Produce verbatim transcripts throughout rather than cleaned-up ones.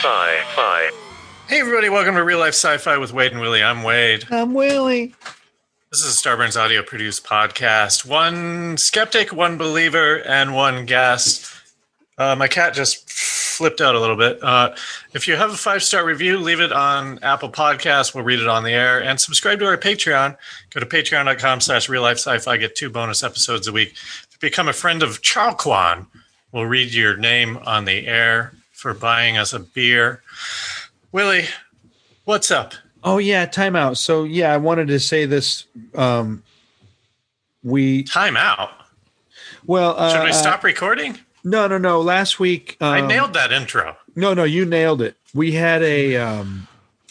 Sci-Fi. Hey everybody, welcome to Real Life Sci-Fi with Wade and Willie. I'm Wade. I'm Willie. This is a Starburns audio produced podcast. One skeptic, one believer, and one guest. Uh, my cat just flipped out a little bit. Uh, if you have a five-star review, leave it on Apple Podcasts. We'll read it on the air. And subscribe to our Patreon. Go to patreon.com slash real life sci-fi. Get two bonus episodes a week. If you become a friend of Charquan, we'll read your name on the air for buying us a beer. Willie, what's up? Oh, yeah, time out. So, yeah, I wanted to say this. Um, we Time out? Well, uh, should we stop uh, recording? No, no, no. Last week. Um, I nailed that intro. No, no, you nailed it. We had a, um,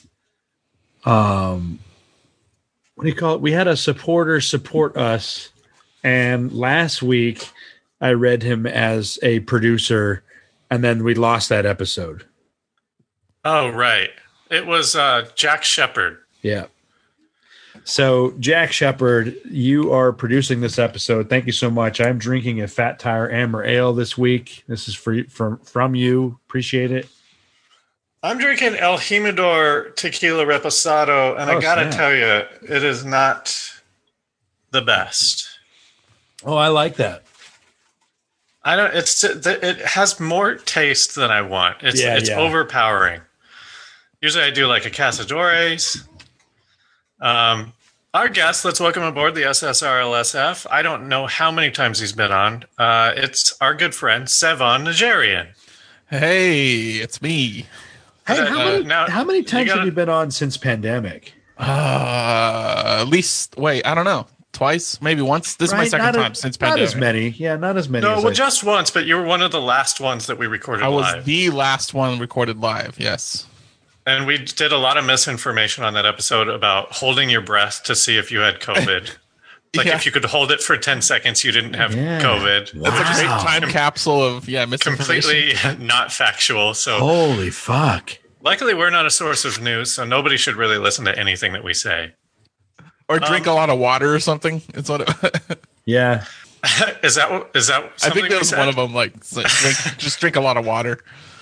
um, what do you call it? We had a supporter support us. And last week I read him as a producer, and then we lost that episode. Oh, right. It was uh, Jack Shepard. Yeah. So, Jack Shepard, you are producing this episode. Thank you so much. I'm drinking a Fat Tire Amber Ale this week. This is for, from, from you. Appreciate it. I'm drinking El Jimador Tequila Reposado, and oh, I got to tell you, it is not the best. Oh, I like that. I don't. It's it has more taste than I want. It's yeah, it's yeah. overpowering. Usually, I do like a Cazadores. Um, our guest, let's welcome aboard the S S R L S F. I don't know how many times he's been on. Uh, it's our good friend Sevan Najarian. Hey, it's me. Hey, how, uh, many, now, how many times you gotta, have you been on since pandemic? Uh, at least, wait, I don't know. Twice, maybe once. This right? is my second not time a, since pandemic. Not as many. Yeah, not as many. No, as well, I... just once, but you were one of the last ones that we recorded I was live. the last one recorded live, yes. And we did a lot of misinformation on that episode about holding your breath to see if you had COVID. Like yeah. if you could hold it for ten seconds, you didn't have yeah. COVID. Wow. That's a great time Com- capsule of yeah, completely not factual. So holy fuck. Luckily, we're not a source of news, so nobody should really listen to anything that we say. Or drink um, a lot of water or something. It's what. It yeah. Is that is that? I think that was one of them. Like, like drink, just drink a lot of water.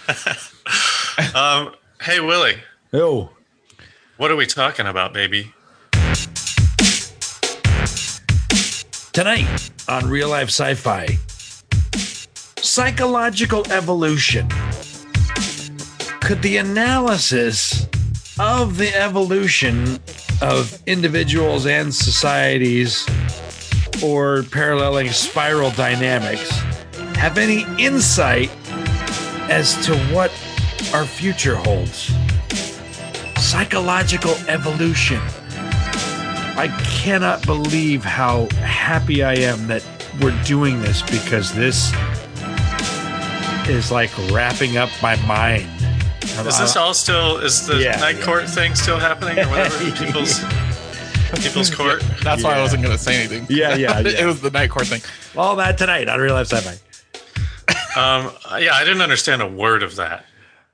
um. Hey, Willie. Oh. What are we talking about, baby? Tonight on Real Life Sci-Fi, psychological evolution. Could the analysis of the evolution of individuals and societies or paralleling spiral dynamics have any insight as to what our future holds? Psychological evolution. I cannot believe how happy I am that we're doing this, because this is like wrapping up my mind. Is this all still, is the yeah, night court yeah. thing still happening or whatever? People's People's Court? Yeah, that's yeah. why I wasn't going to say anything. Yeah, yeah, yeah. It was the night court thing. All that tonight on Real Life Sci-Fi. um, yeah, I didn't understand a word of that.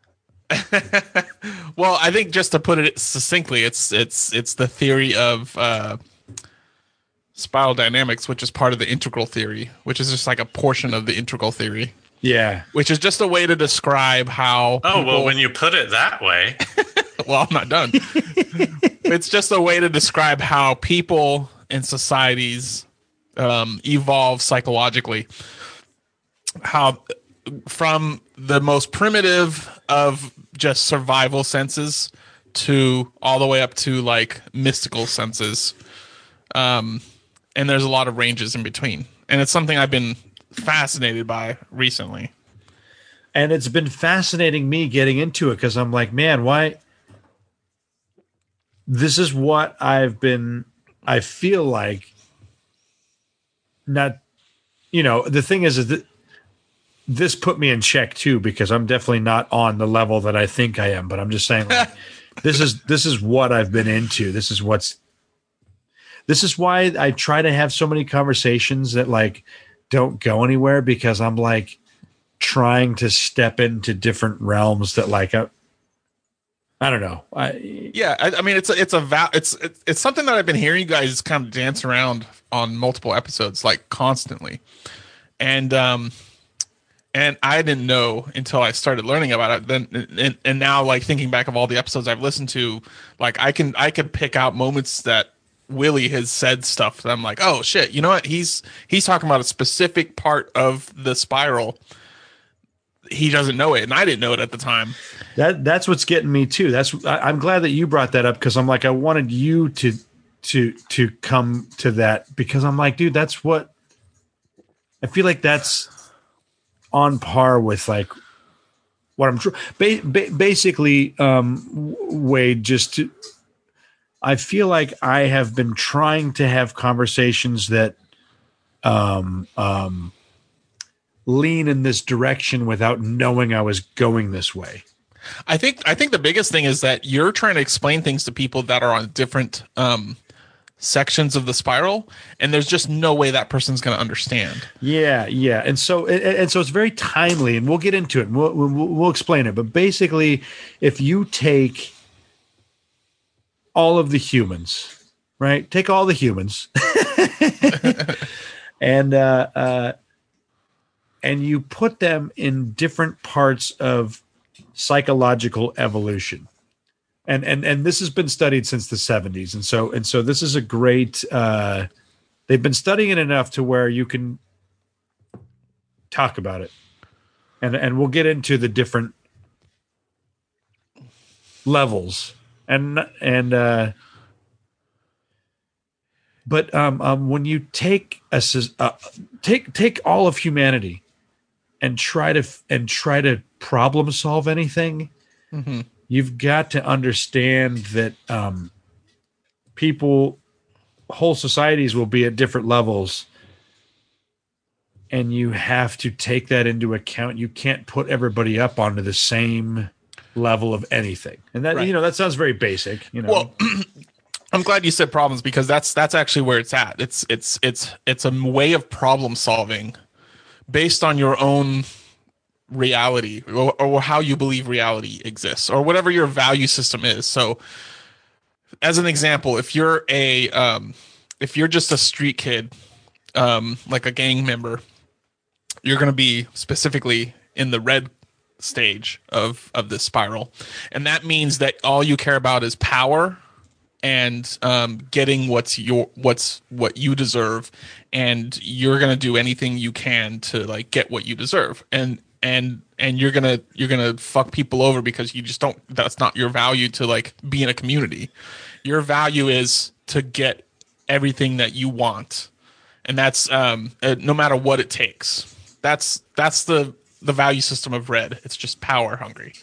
Well, I think just to put it succinctly, it's it's it's the theory of uh, spiral dynamics, which is part of the integral theory, which is just like a portion of the integral theory. Yeah. Which is just a way to describe how... Oh, people... well, when you put it that way... Well, I'm not done. It's just a way to describe how people and societies um, evolve psychologically. How from the most primitive of just survival senses to all the way up to like mystical senses. Um, and there's a lot of ranges in between. And it's something I've been... fascinated by recently, and it's been fascinating me getting into it, because I'm like, man, why this is what I've been I feel like not, you know, the thing is, is that this put me in check too, because I'm definitely not on the level that I think I am, but I'm just saying like, this is this is what I've been into. This is what's this is why I try to have so many conversations that like don't go anywhere, because I'm like trying to step into different realms that like I, I don't know. I, yeah, I, I mean it's a, it's a val- it's, it's it's something that I've been hearing you guys kind of dance around on multiple episodes like constantly, and um, And I didn't know until I started learning about it. Then and, and now, like thinking back of all the episodes I've listened to, like I can I could pick out moments that Willie has said stuff that I'm like, oh shit, you know what? He's he's talking about a specific part of the spiral. He doesn't know it, and I didn't know it at the time. That that's what's getting me too. That's I, I'm glad that you brought that up because I'm like I wanted you to to to come to that because I'm like, dude, that's what I feel like that's on par with like what I'm tr- ba- ba- basically um, Wade. Just to, I feel like I have been trying to have conversations that um um. lean in this direction without knowing I was going this way. I think I think the biggest thing is that you're trying to explain things to people that are on different um, sections of the spiral, and there's just no way that person's going to understand. Yeah, yeah, and so and, and so it's very timely, and we'll get into it. And we'll, we'll we'll explain it, but basically, if you take all of the humans, right? Take all the humans, and uh, uh, and you put them in different parts of psychological evolution. And, and, and this has been studied since the seventies. And so, and so this is a great, uh, they've been studying it enough to where you can talk about it. And, and we'll get into the different levels and, and, uh, but, um, um, when you take a, uh, take, take all of humanity and try to, and try to problem solve anything, mm-hmm. you've got to understand that um, people, whole societies will be at different levels, and you have to take that into account. You can't put everybody up onto the same level of anything, and that right. you know that sounds very basic. You know, well, I'm glad you said problems because that's that's actually where it's at. It's it's it's it's a way of problem solving based on your own reality or, or how you believe reality exists or whatever your value system is. So as an example, if you're a um if you're just a street kid, um like a gang member, you're going to be specifically in the red stage of of this spiral, and that means that all you care about is power and um getting what's your what's what you deserve, and you're going to do anything you can to like get what you deserve, and and and you're gonna you're gonna fuck people over because you just don't, that's not your value to like be in a community. Your value is to get everything that you want, and that's um uh, no matter what it takes. That's that's the the value system of red. It's just power hungry.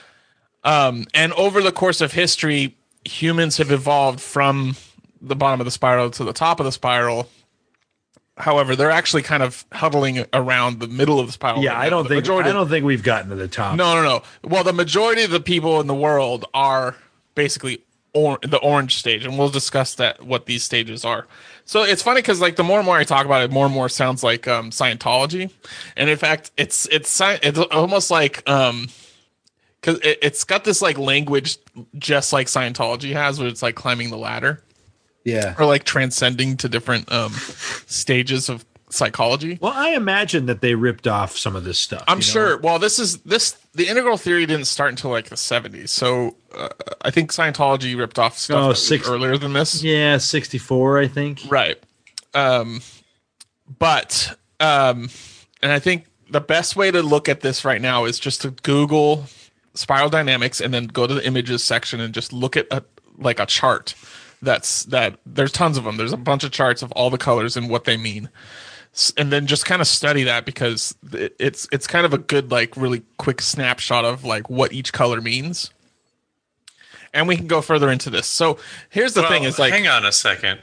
Um and over the course of history, humans have evolved from the bottom of the spiral to the top of the spiral. However, they're actually kind of huddling around the middle of the spiral. Yeah, right I don't the think majority, I don't think we've gotten to the top. No, no, no. Well, the majority of the people in the world are basically or, the orange stage, and we'll discuss that what these stages are. So it's funny because like the more and more I talk about it, more and more sounds like um, Scientology, and in fact, it's it's it's almost like um, because it, it's got this like language just like Scientology has, where it's like climbing the ladder. Yeah. Or like transcending to different um, stages of psychology. Well, I imagine that they ripped off some of this stuff. I'm you know? sure. Well, this is this the integral theory didn't start until like the seventies. So uh, I think Scientology ripped off stuff oh, six, earlier than this. Yeah, sixty-four, I think. Right. Um, but um, and I think the best way to look at this right now is just to Google spiral dynamics and then go to the images section and just look at a, like a chart. That's that there's tons of them. There's a bunch of charts of all the colors and what they mean. And then just kind of study that because it's it's kind of a good like really quick snapshot of like what each color means. And we can go further into this. So here's the well, thing is like hang on a second.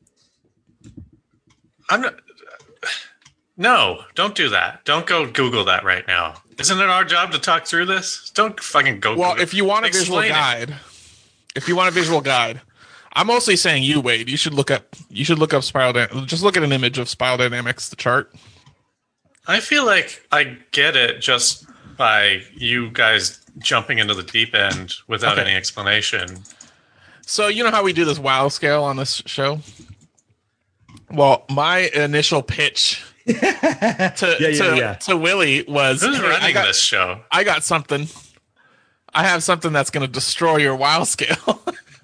I'm not No, don't do that. Don't go Google that right now. Isn't it our job to talk through this? Don't fucking go Well, Google. if you want a Explain visual it. guide, if you want a visual guide, I'm mostly saying you, Wade. You should look up. You should look up spiral. Dy- just look at an image of spiral dynamics, the chart. I feel like I get it just by you guys jumping into the deep end without Okay. any explanation. So you know how we do this WoW scale on this show. Well, my initial pitch to Yeah, yeah, to, yeah. to Willie was, Who's "Hey, I running got, this show? I got something. I have something that's going to destroy your WoW scale."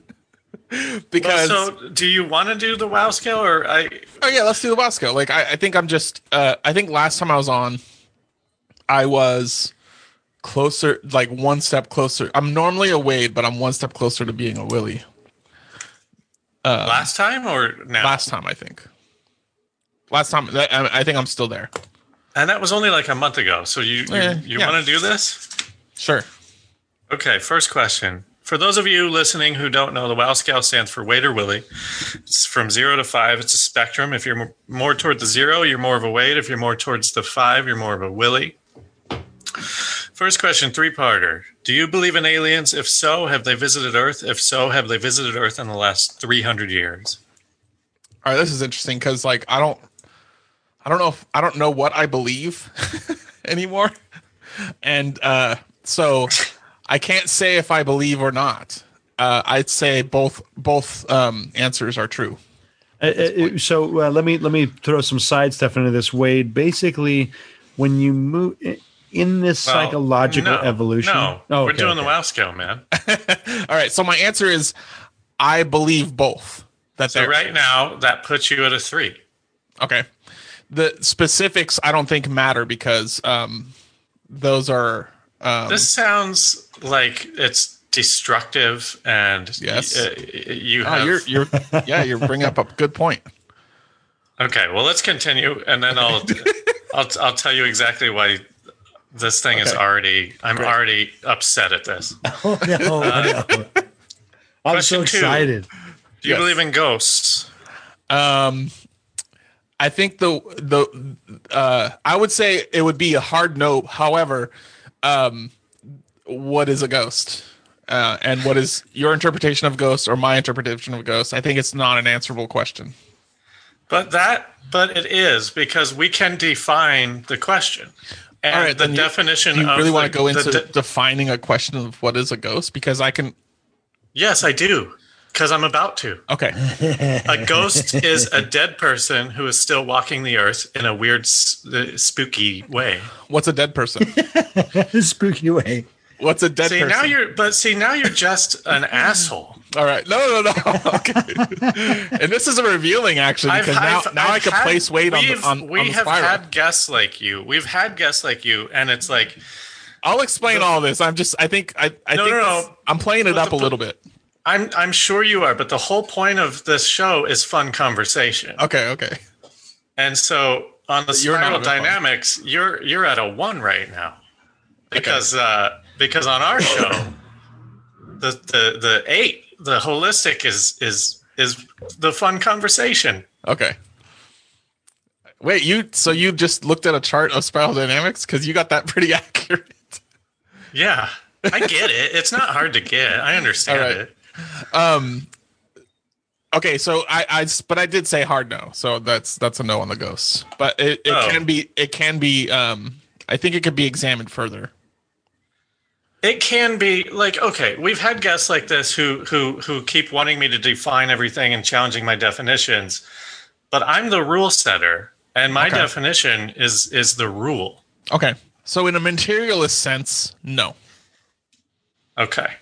Because Well, so do you want to do the WoW scale, or I? oh yeah, let's do the WoW scale. Like I, I think I'm just uh, I think last time I was on, I was closer, like one step closer. I'm normally a Wade, but I'm one step closer to being a Willie. Um, last time or now? Last time, I think. Last time, that, I, I think I'm still there. And that was only like a month ago. So you you, Eh, you yeah. want to do this? Sure. Okay, first question. For those of you listening who don't know, the WoW scale stands for Wade or Willie. It's from zero to five. It's a spectrum. If you're more toward the zero, you're more of a Wade. If you're more towards the five, you're more of a Willie. First question, three-parter. Do you believe in aliens? If so, have they visited Earth? If so, have they visited Earth in the last three hundred years? All right, this is interesting because, like, I don't, I don't know, if, I don't know what I believe anymore, and uh, so I can't say if I believe or not. Uh, I'd say both both um, answers are true. Uh, uh, so uh, let me let me throw some side stuff into this, Wade. Basically, when you move in this Well, psychological no, evolution, No, oh, we're okay, doing okay. the WoW scale, man. All right, so my answer is I believe both. That So they're right now, that puts you at a three. okay. The specifics I don't think matter because um, those are um, This sounds like it's destructive, and Yes. y- uh, you oh, have. you're you're yeah you're bringing up a good point. Okay, well, let's continue, and then I'll I'll I'll tell you exactly why this thing is Okay. already. I'm Great. already upset at this. Oh no! no. I'm so question two. excited. Do you Yes. believe in ghosts? Um, I think the the uh, I would say it would be a hard no. However, um, what is a ghost? Uh, and what is your interpretation of ghosts or my interpretation of ghosts? I think it's not an answerable question. But that, but it is because we can define the question. And All right, the then you- definition Do you of really the, want to go the into de- defining a question of what is a ghost? Because I can. yes, I do, because I'm about to. Okay. A ghost is a dead person who is still walking the earth in a weird, s- uh, spooky way. What's a dead person? Spooky way. What's a dead See person? now you're, but see now you're just an asshole. All right. No, no, no. Okay. And this is a revealing actually because now, now I can had- place weight on the, we've- on, we on the have spiral. had guests like you. We've had guests like you, and it's like I'll explain all this. I'm just. I think. I. I No, think no, this- no. I'm playing it But up the- a little bit. I'm I'm sure you are, but the whole point of this show is fun conversation. Okay. Okay. And so on the You're not spiral having fun. dynamics, you're you're at a one right now. Because uh because on our show the the the eight, the holistic is is is the fun conversation. Okay. Wait. You. So you just looked at a chart of spiral dynamics because you got that pretty accurate. Yeah. I get it. It's not hard to get. I understand All right. it. Um. Okay. So I. I. But I did say hard no. So that's that's a no on the ghosts. But it, it Oh. can be. It can be. Um. I think it could be examined further. It can be like, okay, we've had guests like this who who who keep wanting me to define everything and challenging my definitions, but I'm the rule setter, and my Okay. definition is is the rule. Okay. So in a materialist sense, no, Okay.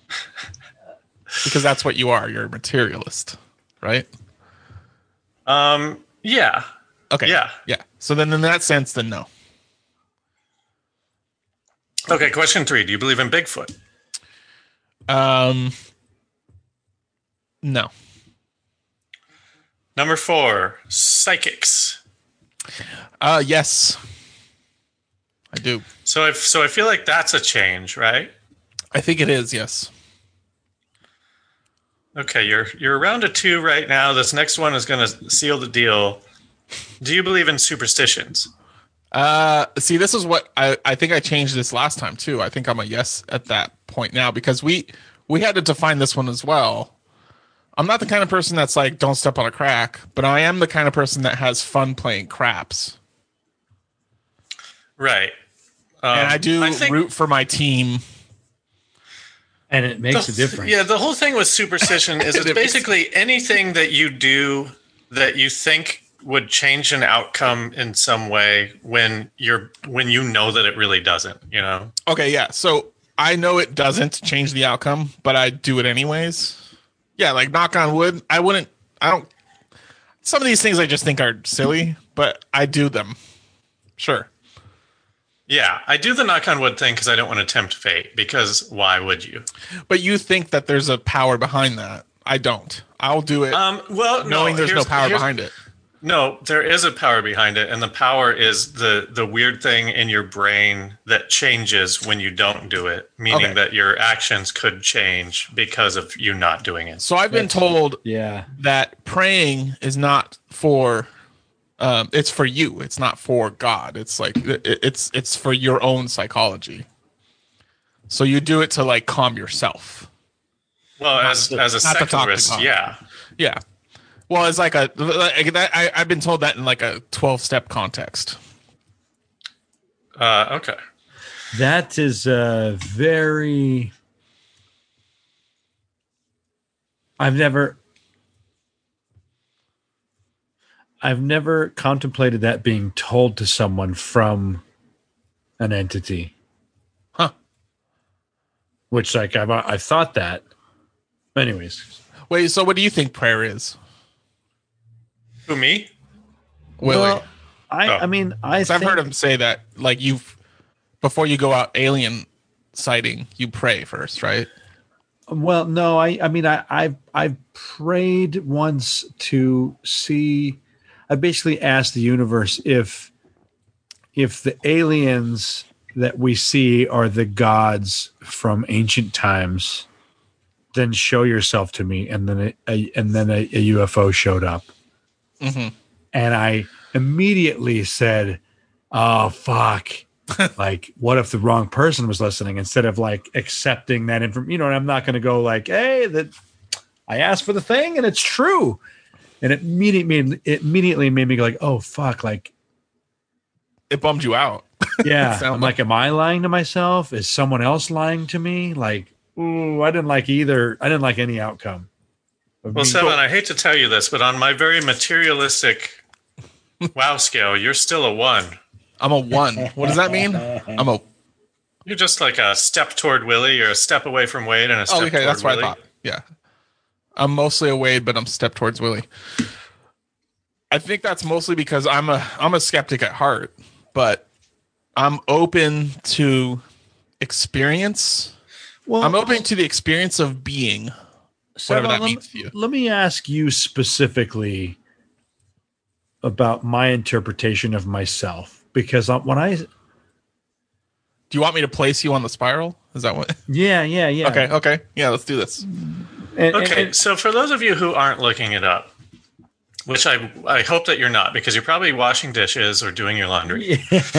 because that's what you are. You're a materialist, right? Um. Yeah. Okay. Yeah. Yeah. So then, in that sense, then no. Okay. Question three: do you believe in Bigfoot? Um. No. Number four: psychics. Uh. Yes. I do. So I so I feel like that's a change, right? I think it is. Yes. Okay, you're you're around a two right now. This next one is going to seal the deal. Do you believe in superstitions? Uh. See, this is what I. I think I changed this last time too. I think I'm a yes at that point now because we we had to define this one as well. I'm not the kind of person that's like, don't step on a crack, but I am the kind of person that has fun playing craps. Right. Um, And I do I think root for my team. And it makes the- a difference. Yeah, the whole thing with superstition is it's It makes- basically anything that you do that you think would change an outcome in some way when you're when you know that it really doesn't, you know? Okay, yeah. So I know it doesn't change the outcome, but I do it anyways. Yeah, like knock on wood. I wouldn't. I don't. Some of these things I just think are silly, but I do them. Sure. Yeah, I do the knock on wood thing because I don't want to tempt fate. Because why would you? But you think that there's a power behind that. I don't. I'll do it. Um, well, knowing no, there's no here's- power here's- behind it. No, there is a power behind it, and the power is the the weird thing in your brain that changes when you don't do it, meaning Okay. that your actions could change because of you not doing it. So I've been told Yeah. that praying is not for um it's for you, it's not for God. It's like it- it's it's for your own psychology. So you do it to like calm yourself. Well, as to- as a not to talk to secularist, God. yeah. Yeah. Well, it's like a like that, I, I've been told that in like a twelve step context. Uh, okay. That is a very. I've never. I've never contemplated that being told to someone from an entity. Huh. Which, like, I've I've thought that. Anyways, Wait, so what do you think prayer is? Who, me? Willie. well, I Oh. I mean I. 'Cause I've think- heard him say that like you've before you go out alien sighting, you pray first, right? Well, no, I, I mean, I, I've, I've prayed once to see. I basically asked the universe if, if the aliens that we see are the gods from ancient times, then show yourself to me. And then, a, a, and then a, a U F O showed up, Mm-hmm. and I immediately said, "Oh fuck." Like, what if the wrong person was listening instead of like accepting that information? You know, and I'm not going to go like, hey, that I asked for the thing and it's true. And it immediately, it immediately made me go like, oh, fuck. Like, It bummed you out. yeah. Sound I'm like, am I lying to myself? Is someone else lying to me? Like, ooh, I didn't like either. I didn't like any outcome. of Well, me- Seven, I hate to tell you this, but on my very materialistic wow scale, you're still a one. I'm a one. What does that mean? I'm a You're just like a step toward Willie. You're a step away from Wade and a step oh, okay, toward that's what Willie. I thought. Yeah. I'm mostly a Wade, but I'm step towards Willie. I think that's mostly because I'm a I'm a skeptic at heart, but I'm open to experience. well, I'm open to the experience of being. So whatever that let, means to you. let me ask you specifically about my interpretation of myself, because I- when I, Do you want me to place you on the spiral? Is that what? yeah, yeah, yeah. Okay, okay. Yeah, let's do this. And- and- Okay, and- so for those of you who aren't looking it up, which I I hope that you're not, because you're probably washing dishes or doing your laundry.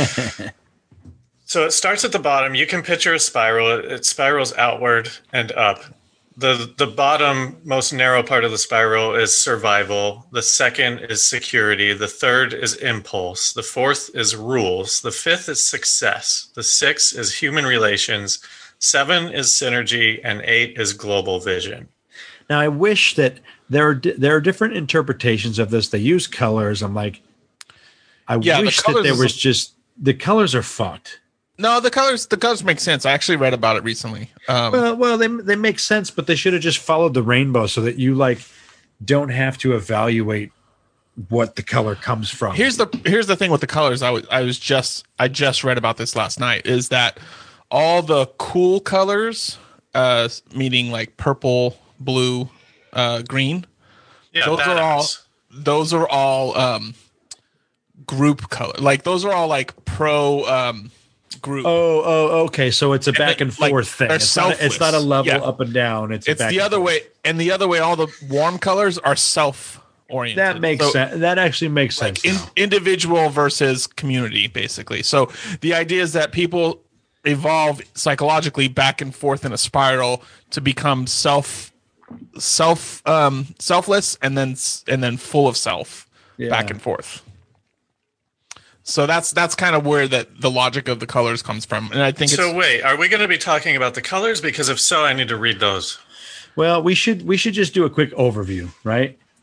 So it starts at the bottom. You can picture a spiral. It, it spirals outward and up. The the bottom most narrow part of the spiral is survival. The second is security. The third is impulse. The fourth is rules. The fifth is success. The sixth is human relations. Seven is synergy, and eight is global vision. Now, I wish that there are di- there are different interpretations of this. They use colors. I'm like, I Yeah, the wish that colors there is- was just the colors are fucked. No, the colors the colors make sense. I actually read about it recently. Um, Well, well, they they make sense, but they should have just followed the rainbow so that you like don't have to evaluate what the color comes from. here's the here's the thing with the colors. I was I was just I just read about this last night. Is that all the cool colors, uh, meaning like purple, blue, uh, green. Yeah, Those are all badass. those are all um, group color. Like those are all like pro um, group. Oh, oh, okay. So it's a back then, and like, forth thing. they're It's not, a, it's not a selfless. level Yeah. up and down. It's a it's back the and other forth. way, and the other way. All the warm colors are self oriented. That makes sense. That actually makes sense. In, now. individual versus community, basically. So the idea is that people evolve psychologically back and forth in a spiral to become self self um selfless and then s- and then full of self Yeah. back and forth. So that's that's kind of where that the logic of the colors comes from. And I think So it's wait, are we going to be talking about the colors? Because if so, I need to read those. Well, we should we should just do a quick overview, right?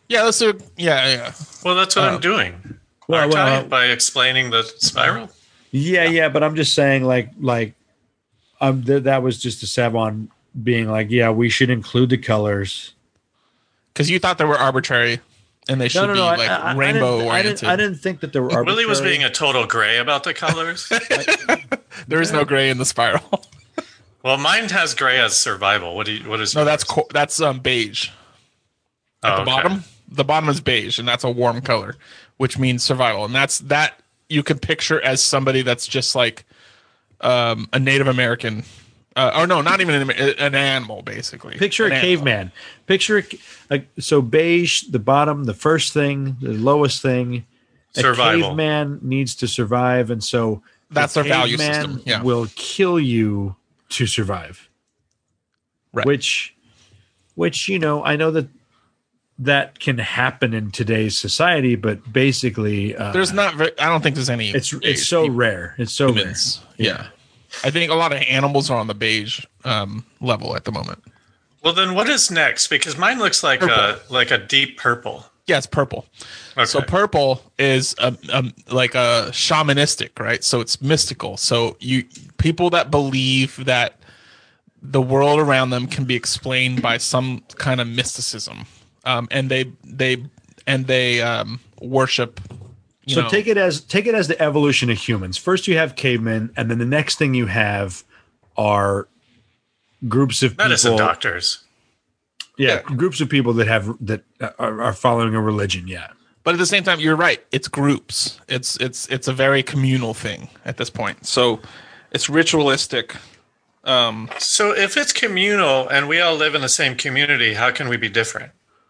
Yeah, let's do. Yeah, yeah. Well, that's what Uh, I'm doing. Well, Aren't I? well, By explaining the spiral. yeah, yeah, but I'm just saying, like, like, um, th- that was just a Savon being like, yeah, we should include the colors. Because you thought they were arbitrary, and they should No, no, be no, I- like I, I rainbow didn't, I oriented. didn't, I didn't think that there were arbitrary. Willie was being a total gray about the colors. There is no gray in the spiral. Well, mine has gray as survival. What do you? What is? No, yours? that's co- that's um beige. At Oh, the okay. bottom, the bottom is beige, and that's a warm color, which means survival. And that's that you can picture as somebody that's just like um, a Native American, uh, or no, not even an, an animal, basically. Picture An a animal. caveman. Picture a, a, so beige, the bottom, the first thing, the lowest thing. A Survival. caveman needs to survive, and so That's the their value caveman system, yeah. will kill you to survive. Right. Which, which you know, I know that that can happen in today's society, but basically, uh, There's not. Very, I don't think there's any. it's beige it's so people- rare. It's so humans. rare. Yeah. I think a lot of animals are on the beige um, level at the moment. Well, then what is next? Because mine looks like a Purple. like a deep purple. Yeah, it's purple. Okay. So purple is um, um, like a shamanistic, right? So it's mystical. So you people that believe that the world around them can be explained by some kind of mysticism, um, and they they and they um, worship. You So know, take it as take it as the evolution of humans. First, you have cavemen, and then the next thing you have are groups of Medicine people. doctors. Yeah, Yeah. groups of people that have that are, are following a religion. Yeah, but at the same time, you're right. It's groups. It's it's it's a very communal thing at this point. So it's ritualistic. Um, So if it's communal and we all live in the same community, how can we be different?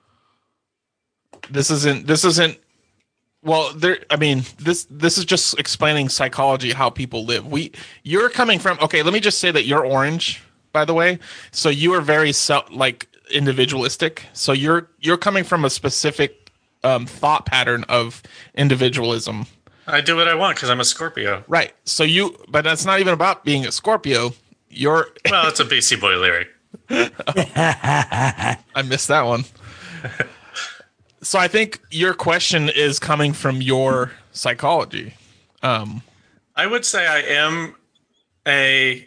this isn't this isn't well there I mean this this is just explaining psychology, how people live. We you're coming from okay, let me just say that you're orange, by the way. So you are very self like individualistic. So you're you're coming from a specific um, thought pattern of individualism. I do what I want because I'm a Scorpio. Right. So you but that's not even about being a Scorpio. You're Well, it's a B C Boy lyric. I missed that one. So I think your question is coming from your psychology. Um, I would say I am a.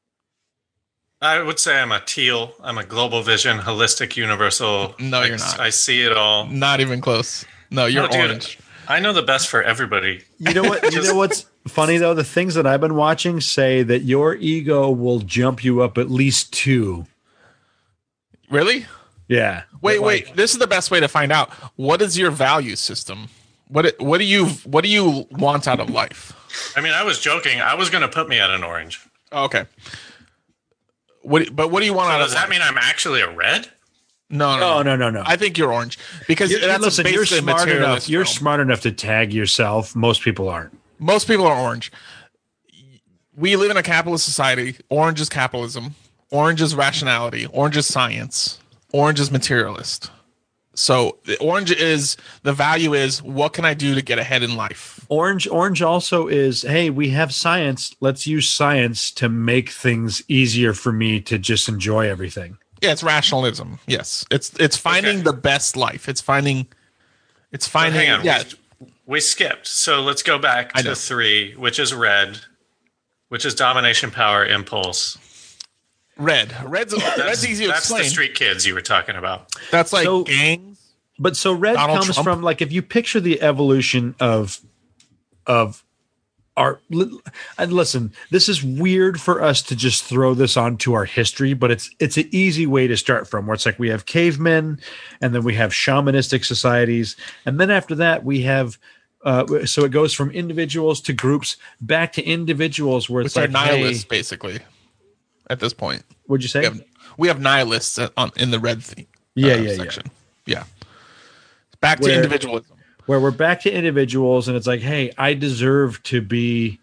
I would say I'm a teal. I'm a global vision, holistic, universal. No, I, you're not. I see it all. not even close. No, you're No, dude, orange. I know the best for everybody. you know what? You know what's funny though? The things that I've been watching say that your ego will jump you up at least two. Really? Yeah. Wait, But, wait. like, This is the best way to find out. What is your value system? What what do you what do you want out of life? I mean, I was joking. I was going to put me at an orange. Oh, okay. What but what do you want out Does of that life? mean I'm actually a red? No, no, No, no, no, no. I think you're orange because You're- that's listen, basically you're a smart enough. materialist You're realm. smart enough to tag yourself. Most people aren't. Most people are orange. We live in a capitalist society. Orange is capitalism. Orange is rationality. Orange is science. Orange is materialist. So the orange is the value is what can I do to get ahead in life? Orange, orange also is, hey, we have science. Let's use science to make things easier for me to just enjoy everything. Yeah, it's rationalism. Yes, it's it's finding Okay. the best life. It's finding. It's finding. Hang on. Yeah, We, we skipped. So let's go back I know. to three, which is red, which is domination, power, impulse. red. Red's red's easy to That's explain. the street kids you were talking about. That's like So- gangs. But so red Donald comes Trump? from like if you picture the evolution of of our and listen, this is weird for us to just throw this onto our history, but it's it's an easy way to start from where it's like we have cavemen and then we have shamanistic societies, and then after that we have uh, so it goes from individuals to groups back to individuals where it's Which are like hey, nihilists, basically. At this point, what'd you say? we have we have nihilists at- on in the red thing. Yeah, yeah, yeah. section. Yeah. Back to Where- individualism. Where we're back to individuals and it's like, hey, I deserve to be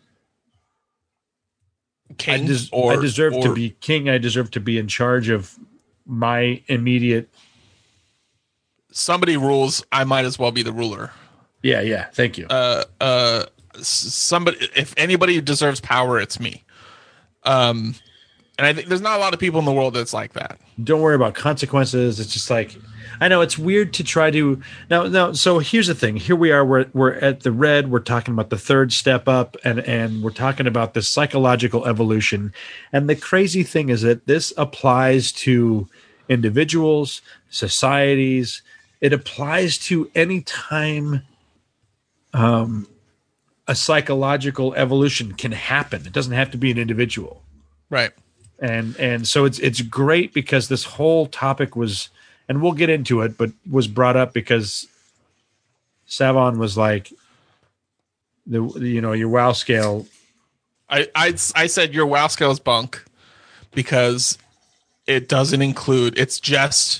I, King des- or I deserve to or- be king. I deserve to be in charge of my immediate. somebody rules. I might as well be the ruler. Yeah, yeah. Thank you. uh, uh, s- somebody, if anybody deserves power, it's me. Um, and I think there's not a lot of people in the world that's like that. Don't worry about consequences. It's just like I know it's weird to try to now. Now, so here's the thing. Here we are. We're we're at the red. We're talking about the third step up, and and we're talking about this psychological evolution. And the crazy thing is that this applies to individuals, societies. It applies to any time um, a psychological evolution can happen. It doesn't have to be an individual, Right. and and so it's it's great because this whole topic was. And we'll get into it, but was brought up because Savon was like, the you know your WoW scale. I, I, I said your WoW scale is bunk because it doesn't include. It's just.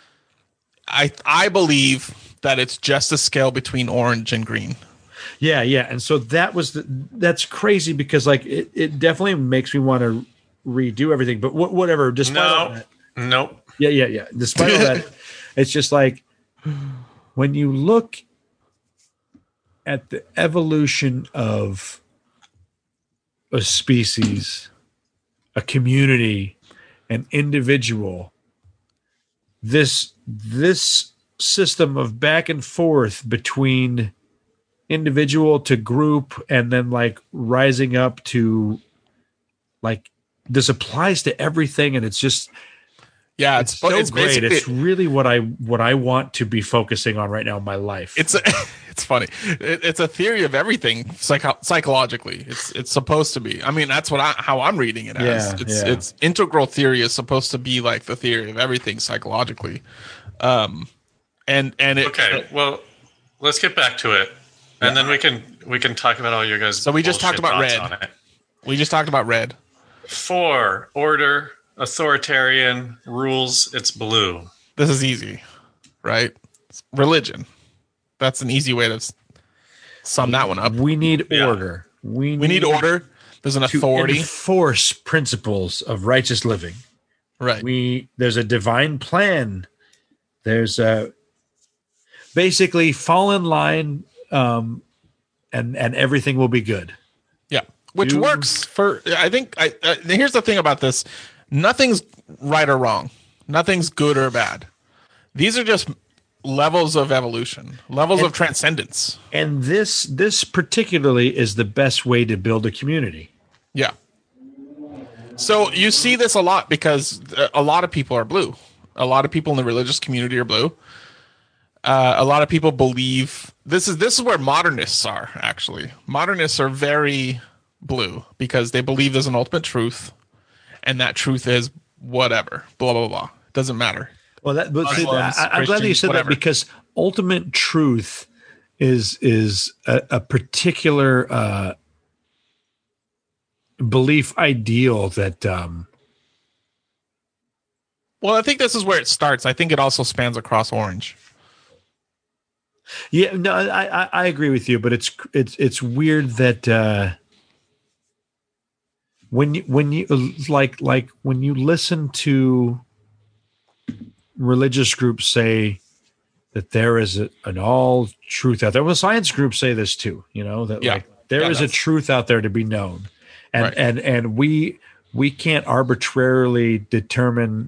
I I believe that it's just a scale between orange and green. Yeah, yeah, and so that was the, that's crazy because like it, it definitely makes me want to redo everything. But wh- whatever, despite all No, that, nope. yeah, yeah, yeah. Despite all that, it's just like when you look at the evolution of a species, a community, an individual, this this system of back and forth between individual to group and then like rising up to like this applies to everything, and it's just Yeah, it's, it's so it's great. basically- It's really what I what I want to be focusing on right now in my life. It's a, it's funny. It, it's a theory of everything psycho- psychologically. It's it's supposed to be. I mean, that's what I, how I'm reading it as. Yeah, it's yeah. it's integral theory is supposed to be like the theory of everything psychologically. Um, and and it, Okay, well, let's get back to it, and then we can we can talk about all your guys. So we just talked about thoughts red. on it. we just talked about red. Four, order, authoritarian, rules. It's blue. This is easy, right? It's religion. That's an easy way to s- sum that one up. we need Yeah. order. We We need order. There's an to authority, enforce principles of righteous living. right? We there's a divine plan. There's a basically fall in line, um, and and everything will be good. Yeah, which Do- works for. I think. I uh, here's the thing about this: nothing's right or wrong. Nothing's good or bad. These are just levels of evolution, levels of transcendence. And this this particularly is the best way to build a community. Yeah. So you see this a lot because uh, a lot of people are blue. A lot of people in the religious community are blue. Uh, a lot of people believe this is this is where modernists are. Actually, modernists are very blue because they believe there's an ultimate truth, and that truth is whatever. Blah blah blah. Doesn't matter. Well, that but see, Muslims, I, I'm glad that you Christians, said whatever. that because ultimate truth is is a, a particular uh, belief ideal that um, Well, I think this is where it starts. I think it also spans across orange. yeah no I, I I agree with you, but it's it's it's weird that uh, when you when you like like when you listen to religious groups say that there is a, an all truth out there. Well, science groups say this too, you know, that Yeah. like there Yeah, is a that's- truth out there to be known. And Right. and and we we can't arbitrarily determine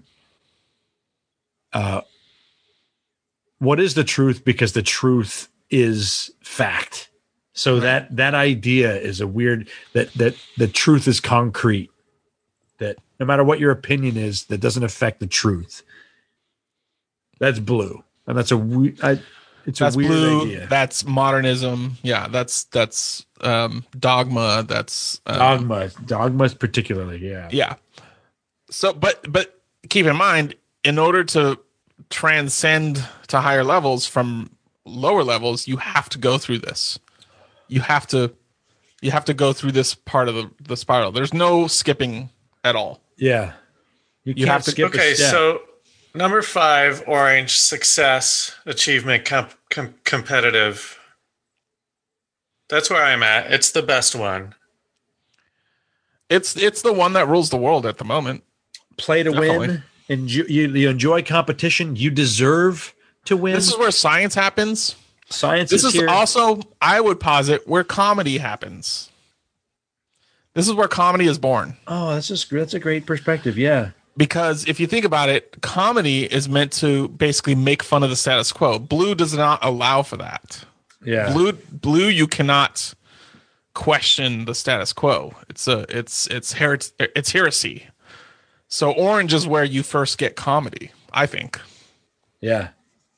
uh what is the truth because the truth is fact. So that that idea is a weird that that the truth is concrete. That no matter what your opinion is, that doesn't affect the truth. That's blue, and that's a we- I, it's That's a weird blue. idea. That's modernism. Yeah, that's that's um, dogma. That's um, Dogma, dogmas particularly, yeah. Yeah. So, but but keep in mind, in order to transcend to higher levels from lower levels, you have to go through this. You have to you have to go through this part of the, the spiral. There's no skipping at all. Yeah. You, You can't have to- skip a Okay, step. so number five, orange, success, achievement, comp- com- competitive. That's where I'm at. It's the best one. It's it's the one that rules the world at the moment. play to definitely. win, and you, you you enjoy competition. You deserve to win. This is where science happens. Science This is, is here. also, I would posit, where comedy happens. This is where comedy is born. Oh, that's just that's a great perspective. Yeah, because if you think about it, comedy is meant to basically make fun of the status quo. Blue does not allow for that. Yeah. Blue, blue, you cannot question the status quo. It's a, it's, it's her, it's heresy. So orange is where you first get comedy, I think. Yeah.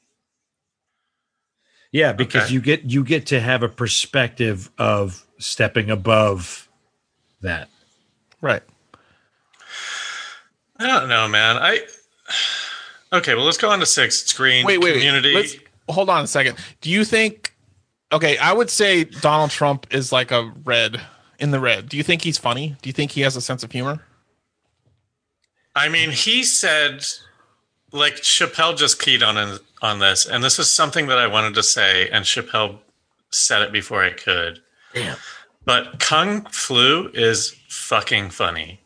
Yeah, because Okay. you get you get to have a perspective of stepping above that. Right. I don't know, man. I okay. Well, let's go on to six. It's green. Wait, wait, community. wait. Let's hold on a second. Do you think? Okay, I would say Donald Trump is like a red in the red. Do you think he's funny? Do you think he has a sense of humor? I mean, he said, like Chappelle just keyed on on this, and this is something that I wanted to say, and Chappelle said it before I could. Damn. But Kung Flu is fucking funny.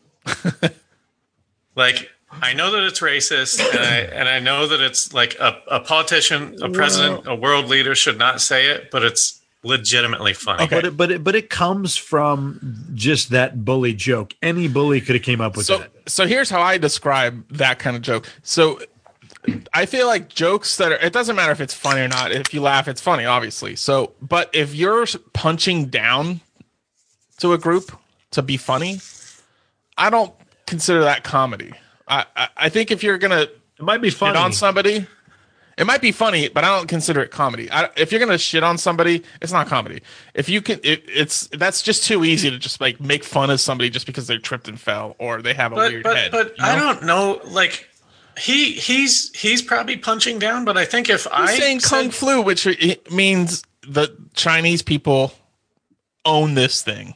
Like, I know that it's racist, and I and I know that it's like a, a politician, a president, a world leader should not say it, but it's legitimately funny. Okay. But it, but it, but it comes from just that bully joke. Any bully could have came up with So, that. so here's how I describe that kind of joke. So, I feel like jokes that are, it doesn't matter if it's funny or not. If you laugh, it's funny, obviously. So, but if you're punching down to a group to be funny, I don't consider that comedy. I, I, I think if you're gonna It might be shit funny. on somebody, it might be funny, but I don't consider it comedy. I, if you're gonna shit on somebody, it's not comedy. If you can, it, it's that's just too easy to just like make fun of somebody just because they tripped and fell or they have a But weird but head. but you know? I don't know. Like he he's he's probably punching down, but I think if I'm I saying said- kung flu, which it means the Chinese people own this thing,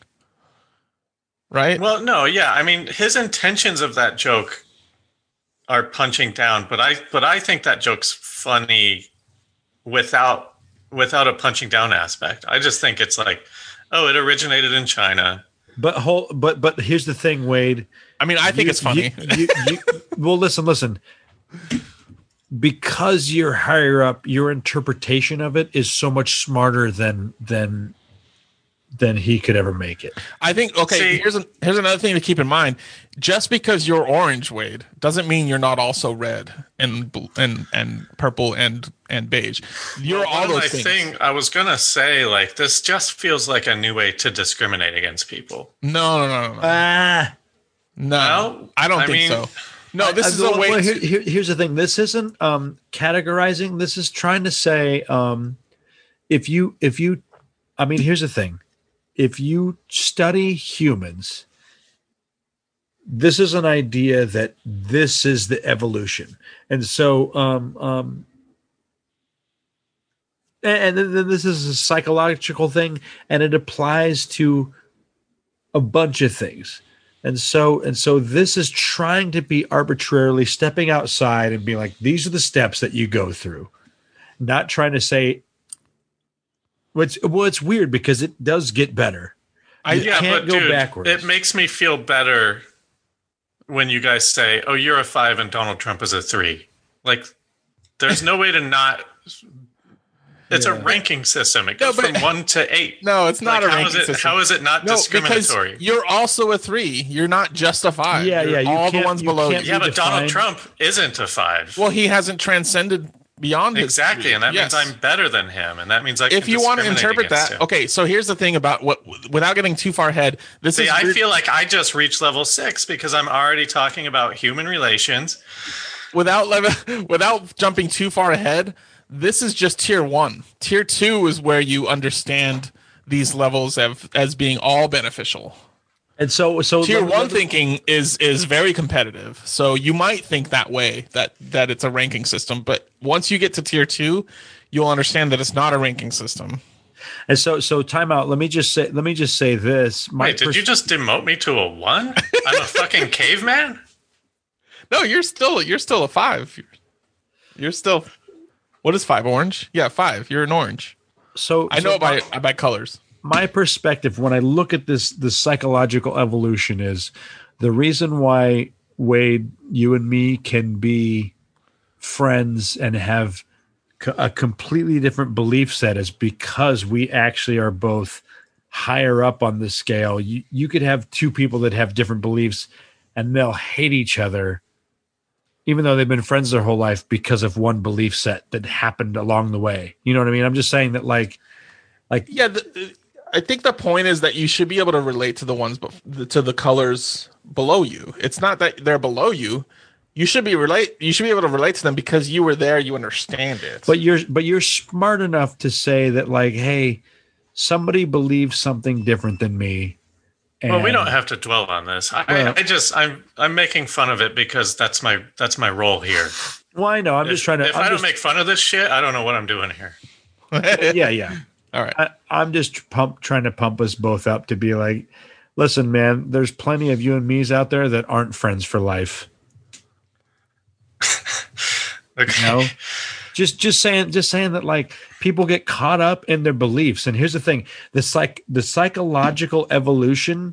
right? Well, no, yeah. I mean, his intentions of that joke are punching down, but I but I think that joke's funny without without a punching down aspect. I just think it's like, oh, it originated in China. But whole, but but here's the thing, Wade. I mean, I think You- it's funny. you- you- you- well, listen, listen. Because you're higher up, your interpretation of it is so much smarter than than than he could ever make it. I think okay. See- here's an, here's another thing to keep in mind. Just because you're orange, Wade, doesn't mean you're not also red and bl- and and purple and and beige. You're Well, all one of those my things. thing I was gonna say, like, this just feels like a new way to discriminate against people. No, no, no, no, no. Ah, no. Well, I don't I think mean- so. No, this Uh, is a well, way. well, to, here- here- here's the thing. This isn't um, categorizing. This is trying to say, um, if you, if you, I mean, here's the thing. If you study humans, this is an idea that this is the evolution, and so, um, um, and, and then this is a psychological thing, and it applies to a bunch of things. And so, and so this is trying to be arbitrarily stepping outside and being like, these are the steps that you go through. Not trying to say, well, it's, well, it's weird because it does get better. I, You Yeah, can't but go dude, backwards. it makes me feel better when you guys say, "Oh, you're a five and Donald Trump is a three." Like, there's no way to not. It's a Yeah. ranking system. It No, goes but- from one to eight. no, it's not Like, a how ranking is it? system. How is it not No, because discriminatory? you're also a three. You're not just a five. Yeah, You're yeah, you all the can't- ones you below. can't you. Yeah, but Donald defined- Trump isn't a five. Well, he hasn't transcended beyond his exactly, three. and that Yes. means I'm better than him, and that means I. If can you want to discriminate interpret against that, him. okay. So here's the thing about what, without getting too far ahead. This See, is I weird- feel like I just reached level six because I'm already talking about human relations. without level, without jumping too far ahead. This is just tier one. Tier two is where you understand these levels of, as being all beneficial. And so, so Tier let- one let- thinking is is very competitive, so you might think that way that that it's a ranking system. But once you get to tier two, you'll understand that it's not a ranking system. and so, so time out. Let me just say, let me just say this. My Wait, did pers- you just demote me to a one? I'm a fucking caveman? No, you're still you're still a five. You're, you're still. What is five? Orange? Yeah, five. You're an orange. so I so know my- by by colors. my perspective when I look at this the psychological evolution is the reason why Wade, you and me can be friends and have co- a completely different belief set is because we actually are both higher up on the scale. You you could have two people that have different beliefs and they'll hate each other even though they've been friends their whole life because of one belief set that happened along the way. You know what I mean? I'm just saying that like, like Yeah, the, I think the point is that you should be able to relate to the ones, bef- to the colors below you. It's not that they're below you. You should be relate. You should be able to relate to them because you were there. You understand it. But you're but you're smart enough to say that like, hey, somebody believes something different than me. And, well, we don't have to dwell on this. I, well, I, I just I'm I'm making fun of it because that's my that's my role here. Well, I know. I'm if, just trying to. If I'm I don't just, make fun of this shit, I don't know what I'm doing here. yeah, yeah. All right. I, I'm just pump trying to pump us both up to be like, listen, man. There's plenty of you and me's out there that aren't friends for life. Okay. You know? Just just saying just saying that like people get caught up in their beliefs. And here's the thing, the psych the psychological evolution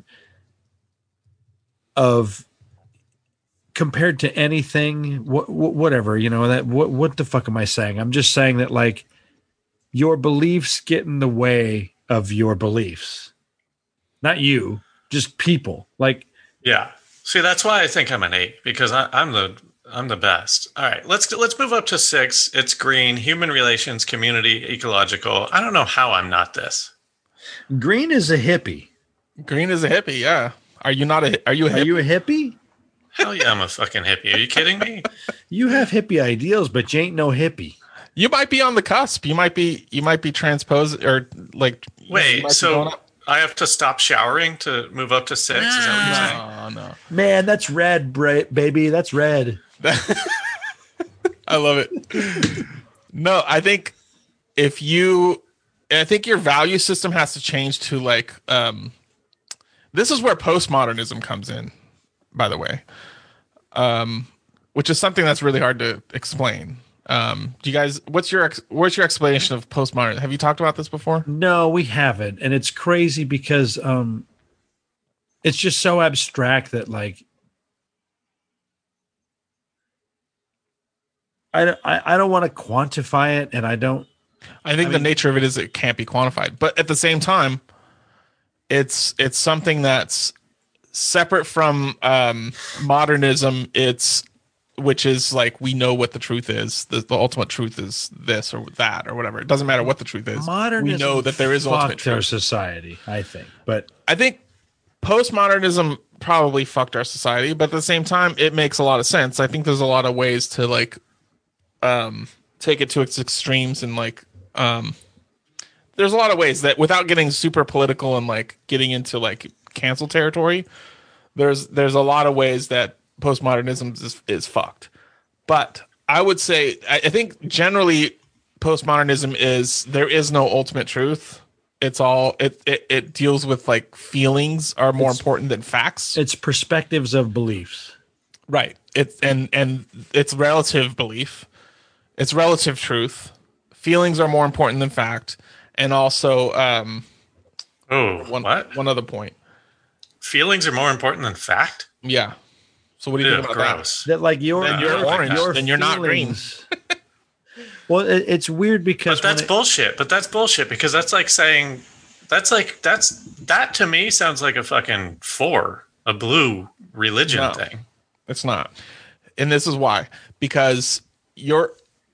of compared to anything, wh- wh- whatever, you know, that what what the fuck am I saying? I'm just saying that like your beliefs get in the way of your beliefs. Not you, just people. Like yeah. See, that's why I think I'm an eight, because I, I'm the I'm the best. All right, let's let's move up to six. It's green, human relations, community, ecological. I don't know how I'm not this. Green is a hippie. Green is a hippie. Yeah. Are you not a? Are you a hippie? Are you a hippie? Hell yeah, I'm a fucking hippie. Are you kidding me? You have hippie ideals, but you ain't no hippie. You might be on the cusp. You might be. You might be transposed or like. Wait, know, so I have to stop showering to move up to six? Is that what you're saying? No, no. Man, that's red, bra- baby. That's red. I love it. No, I think if you, I think your value system has to change to like, um, this is where postmodernism comes in, by the way, um, which is something that's really hard to explain. Um, do you guys, what's your, what's your explanation of postmodern? Have you talked about this before? No, we haven't. And it's crazy because, um, it's just so abstract that like, I, I, I don't want to quantify it, and I don't. I think I the mean, nature of it is it can't be quantified, but at the same time, it's it's something that's separate from um, modernism. It's which is like we know what the truth is. The, the ultimate truth is this or that or whatever. It doesn't matter what the truth is. Modernism we know that there is ultimate truth. Our society, I think, but I think postmodernism probably fucked our society, but at the same time, it makes a lot of sense. I think there's a lot of ways to like. Um, take it to its extremes and like, um, there's a lot of ways that without getting super political and like getting into like cancel territory, there's there's a lot of ways that postmodernism is, is fucked. But I would say I, I think generally postmodernism is there is no ultimate truth. It's all it it, it deals with like feelings are more it's, important than facts. It's perspectives of beliefs, right? It's and and it's relative belief. It's relative truth. Feelings are more important than fact. And also, um, oh, one, what? One other point. Feelings are more important than fact? Yeah. So what do you Ew, think about gross. that? That like you're, then you're uh, orange. Your then you're not green. Well, it, it's weird because but that's it, bullshit. But that's bullshit because that's like saying that's like that's that to me sounds like a fucking four, a blue religion no, thing. It's not, and this is why because you're.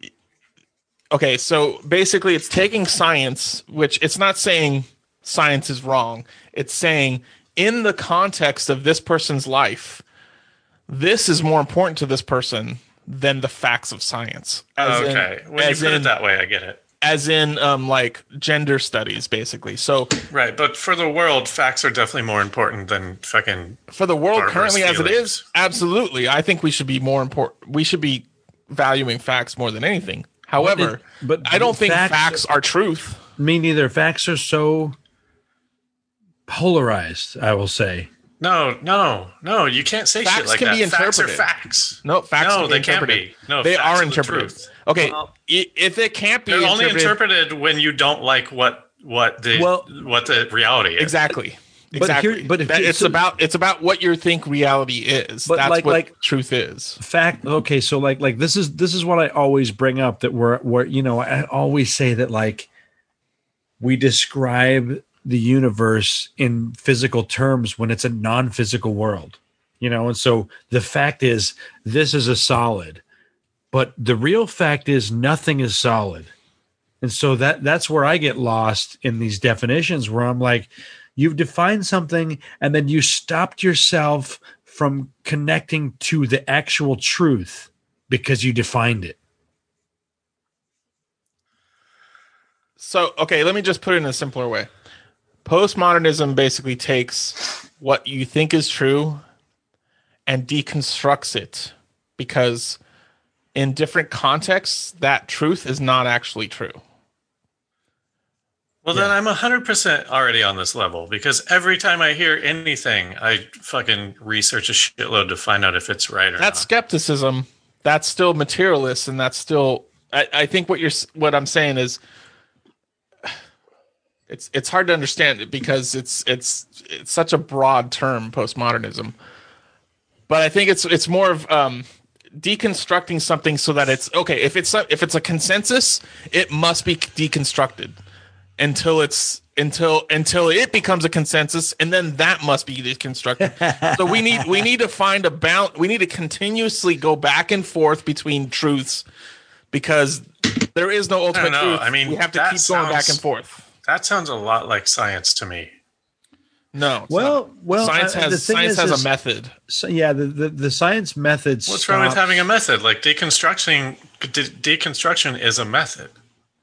Okay, so basically it's taking science, which it's not saying science is wrong. It's saying in the context of this person's life, this is more important to this person than the facts of science. As okay, in, when you put in, it that way, I get it. As in um, like gender studies, basically. So right, but for the world, facts are definitely more important than fucking for the world currently feelings. As it is, absolutely. I think we should be more important. We should be valuing facts more than anything. However, but, but I don't think facts, facts are truth. Me neither. Facts are so polarized, I will say. No, no, no. You can't say facts shit like can that. Be interpreted. Facts are facts. No, facts no, can be they interpreted. can't be. No, they facts are are interpreted. The truth. Okay, well, if it can't be they're interpreted, only interpreted when you don't like what what the well, what the reality is. Exactly. But exactly. Here, but if, that, it's so, about it's about what you think reality is. But That's like, what like, truth is. Fact. Okay, so like like this is this is what I always bring up that we're we're you know I always say that like we describe the universe in physical terms when it's a non-physical world. you know, and so the fact is this is a solid, but the real fact is nothing is solid. And so that that's where I get lost in these definitions, where I'm like, you've defined something and then you stopped yourself from connecting to the actual truth because you defined it. So, okay, let me just put it in a simpler way. Postmodernism basically takes what you think is true and deconstructs it, because in different contexts, that truth is not actually true. Well, yeah. Then I'm one hundred percent already on this level, because every time I hear anything, I fucking research a shitload to find out if it's right or that's not. That's skepticism. That's still materialist, and that's still... I, I think what you're, what I'm saying is it's it's hard to understand it because it's it's it's such a broad term, postmodernism. But I think it's it's more of um, deconstructing something so that it's okay. If it's a, if it's a consensus, it must be deconstructed until it's until until it becomes a consensus, and then that must be deconstructed. So we need we need to find a balance. We need to continuously go back and forth between truths, because there is no ultimate I truth. I mean, we have to keep sounds, going back and forth. That sounds a lot like science to me. No. Well, not. well, science uh, has science is, has is, a method. So yeah, the, the, the science methods. What's stop. wrong with having a method? Like deconstruction, de- deconstruction is a method.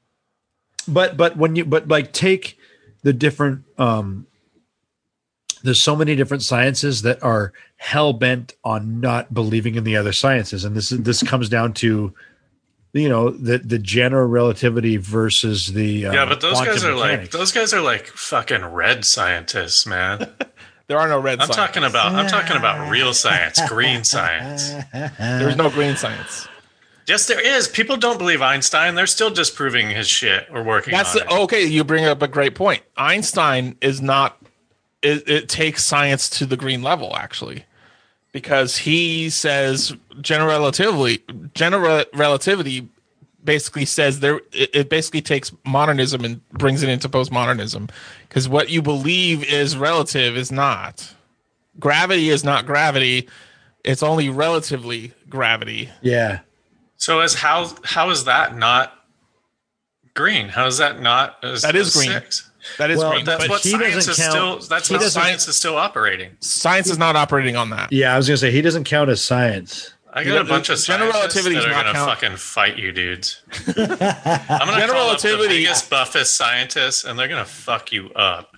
But but when you but like take the different um, there's so many different sciences that are hell bent on not believing in the other sciences, and this is this comes down to, you know, the the general relativity versus the uh, yeah, but those guys are mechanics. like those guys are like fucking red scientists, man. There are no red. I'm scientists. talking about I'm talking about real science, green science. There's no green science. Yes, there is. People don't believe Einstein. They're still disproving his shit or working That's on the, it. Okay. You bring up a great point. Einstein is not. It, it takes science to the green level, actually, because he says general relativity. General relativity basically says there. It, it basically takes modernism and brings it into postmodernism, because what you believe is relative is not. Gravity is not gravity. It's only relatively gravity. Yeah. So as how how is that not green? How is that not? As, That is as green. Six? That is Well, green. that's but what he science doesn't is count- still. That's he what doesn't- science is still operating. Science is not operating on that. Yeah, I was gonna say he doesn't count as science. I got a The- bunch of general scientists relativity that does are not gonna count. fucking fight you, dudes. I'm gonna General call up the relativity- biggest, buffest scientists, and they're gonna fuck you up.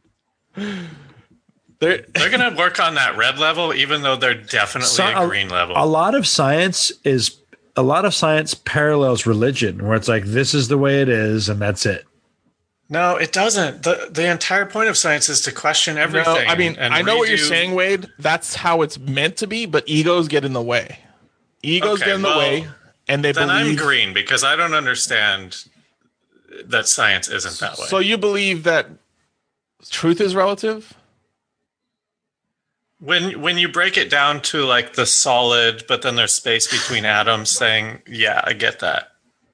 There, They're gonna work on that red level, even though they're definitely So, a green level. A lot of science is a lot of science parallels religion, where it's like this is the way it is, and that's it. No, it doesn't. the The entire point of science is to question everything. No, I mean, and I know what you're redo- saying, Wade. That's how it's meant to be, but egos get in the way. Egos Okay, get in the well, way, and they Then I'm believe. green because I don't understand that science isn't that way. So you believe that truth is relative? when when you break it down to like the solid, but then there's space between atoms, saying, "Yeah, I get that."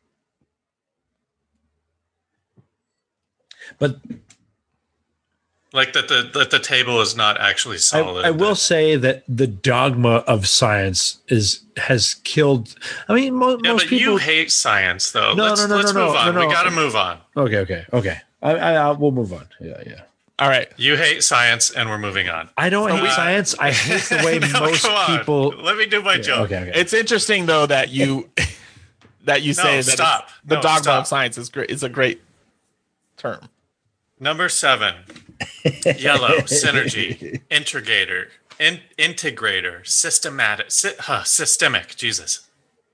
But Like that the that the table is not actually I, solid. I will that- say that the dogma of science is has killed. I mean, mo- Yeah, most but people. you hate science, though. No, let's no, no, let's no, move no, on. no, no. We got to move on. Okay, okay, okay. I, I, I we'll move on. Yeah, yeah. All right. You hate science, and we're moving on. I don't hate Uh, science. I hate the way No, most come on. people. Let me do my joke. Okay, okay. It's interesting though that you that you say that stop. it's- the No, dogma stop. of science is great. Is a great term. Number seven, yellow, synergy, integrator, in, integrator, systematic, sy- huh, systemic, Jesus.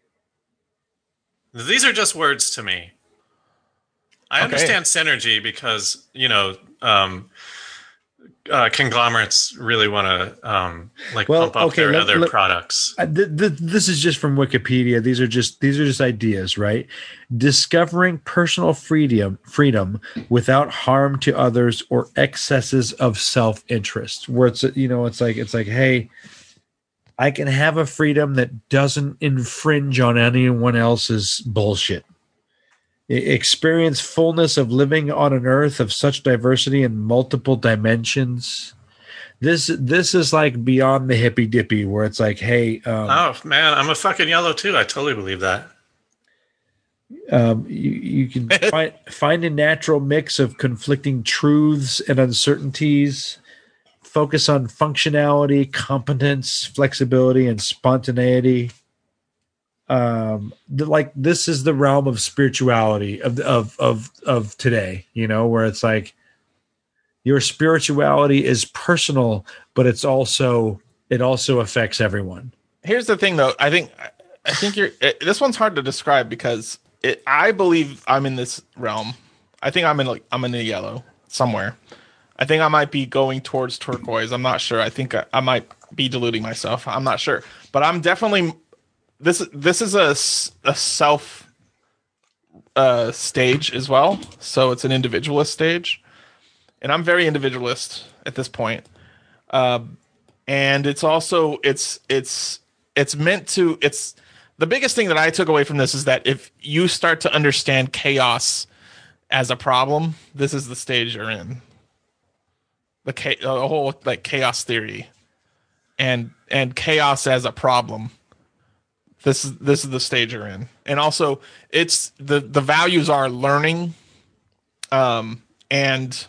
These are just words to me. I Okay. understand synergy because, you know, um, uh, conglomerates really want to um, like Well, pump up okay, their let- other let- products. Uh, th- th- this is just from Wikipedia. These are just these are just ideas, right? Discovering personal freedom, freedom without harm to others or excesses of self-interest. Where it's you know, it's like it's like, hey, I can have a freedom that doesn't infringe on anyone else's bullshit. E- Experience fullness of living on an earth of such diversity and multiple dimensions. This this is like beyond the hippy dippy, where it's like, hey, um, oh man, I'm a fucking yellow too. I totally believe that. Um, you, you can find find a natural mix of conflicting truths and uncertainties. Focus on functionality, competence, flexibility, and spontaneity. Um, the, like this is the realm of spirituality of of of of today. You know, where it's like your spirituality is personal, but it's also it also affects everyone. Here's the thing, though. I think I think you're. It, this one's hard to describe because it. I believe I'm in this realm. I think I'm in like I'm in the yellow somewhere. I think I might be going towards turquoise. I'm not sure. I think I, I might be deluding myself. I'm not sure, but I'm definitely this. This is a, a self uh, stage as well, so it's an individualist stage, and I'm very individualist at this point. Um, and it's also it's it's it's meant to. It's the biggest thing that I took away from this is that if you start to understand chaos as a problem, this is the stage you're in. The, the whole like chaos theory and and chaos as a problem. This is this is the stage you're in. And also it's the the values are learning um and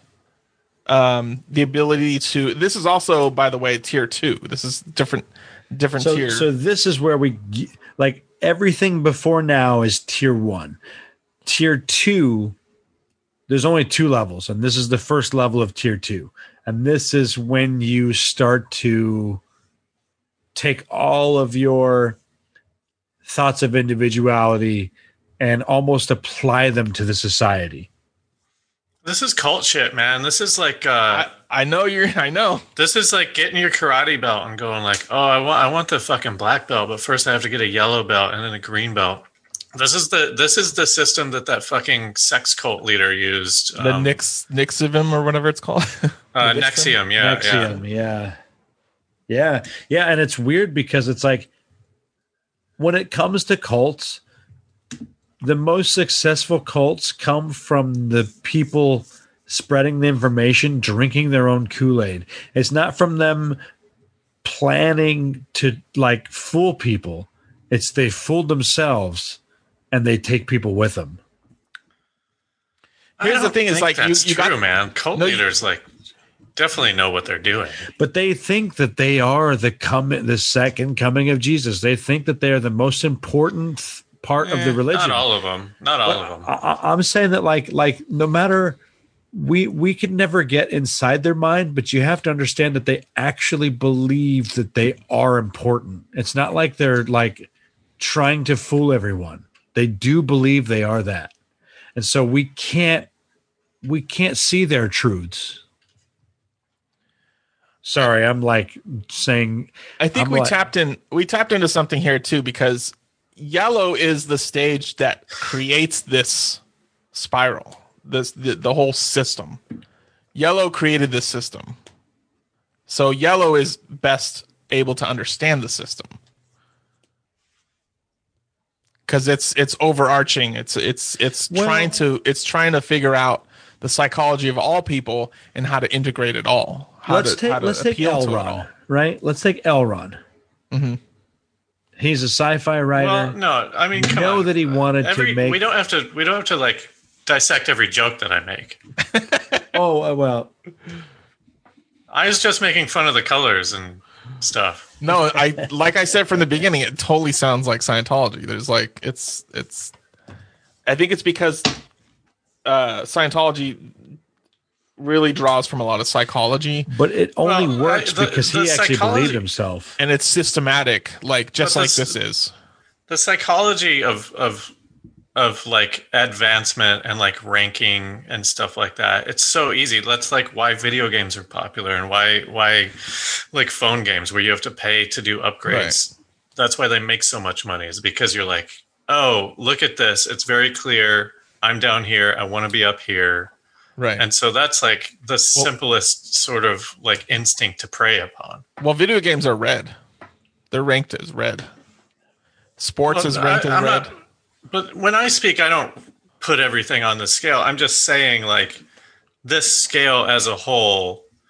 um the ability to this is also, by the way, tier two. This is different different so, tier. So this is where we like everything before now is tier one. Tier two, there's only two levels, and this is the first level of tier two. And this is when you start to take all of your thoughts of individuality and almost apply them to the society. This is cult shit, man. This is like uh, I, I know you're. I know this is like getting your karate belt and going like, oh, I want I want the fucking black belt, but first I have to get a yellow belt and then a green belt. This is the this is the system that that fucking sex cult leader used. The um, Nix Nixium or whatever it's called. uh, Nexium, yeah, Nexium, yeah. yeah. Yeah. Yeah. And it's weird because it's like when it comes to cults, the most successful cults come from the people spreading the information, drinking their own Kool-Aid. It's not from them planning to like fool people. It's they fooled themselves and they take people with them. Here's the thing: is like you, that's you true, got man. Cult no, leaders like definitely know what they're doing, but they think that they are the coming, the second coming of Jesus. They think that they are the most important part eh, of the religion. Not all of them. Not all well, of them. I, I'm saying that, like, like no matter we we can never get inside their mind, but you have to understand that they actually believe that they are important. It's not like they're like trying to fool everyone. They do believe they are that. And so we can't we can't see their truths. Sorry, I'm like saying I think I'm we like, tapped in we tapped into something here too, because yellow is the stage that creates this spiral, this the, the whole system. Yellow created this system. So yellow is best able to understand the system. Because it's it's overarching. It's it's it's well, trying to it's trying to figure out the psychology of all people and how to integrate it all. How let's to, take how to let's take Elrond, right? Let's take Elrond. Mm-hmm. He's a sci-fi writer. Well, no, I mean, we come know on. that he wanted every, to make. We don't have to. We don't have to like dissect every joke that I make. oh uh, well, I was just making fun of the colors and stuff. No, I like I said from the beginning, it totally sounds like Scientology. There's like it's it's. I think it's because uh, Scientology really draws from a lot of psychology, but it only well, works I, the, because the he actually psychology, believed himself, and it's systematic, like just like this, this is. The psychology of of of like advancement and like ranking and stuff like that. It's so easy. That's like why video games are popular and why why like phone games where you have to pay to do upgrades. Right. That's why they make so much money, is because you're like, oh, look at this. It's very clear. I'm down here. I want to be up here. Right. And so that's like the well, simplest sort of like instinct to prey upon. Well, video games are red. They're ranked as red. Sports well, is ranked I, as I'm red. Not, but when I speak, I don't put everything on the scale. I'm just saying like this scale as a whole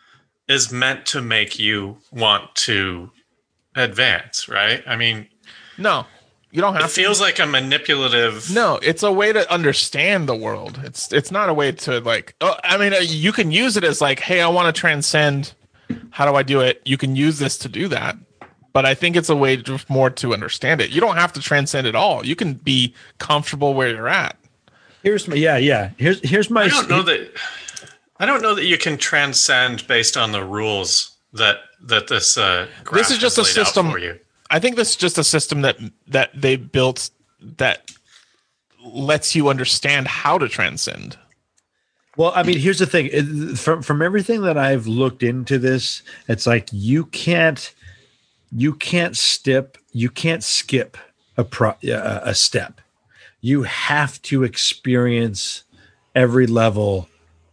is meant to make you want to advance, right? I mean, no, you don't have it feels like a manipulative. No, it's a way to understand the world. It's it's not a way to like. Oh, I mean, uh, you can use it as like, hey, I want to transcend. How do I do it? You can use this to do that. But I think it's a way to, more to understand it. You don't have to transcend it all. You can be comfortable where you're at. Here's my yeah yeah. Here's here's my. I don't know that. I don't know that you can transcend based on the rules that that this. Uh, this is just a system for you. I think this is just a system that that they built that lets you understand how to transcend. Well, I mean, here's the thing. It, from from everything that I've looked into this, it's like you can't. You can't step. You can't skip a pro, uh, a step. You have to experience every level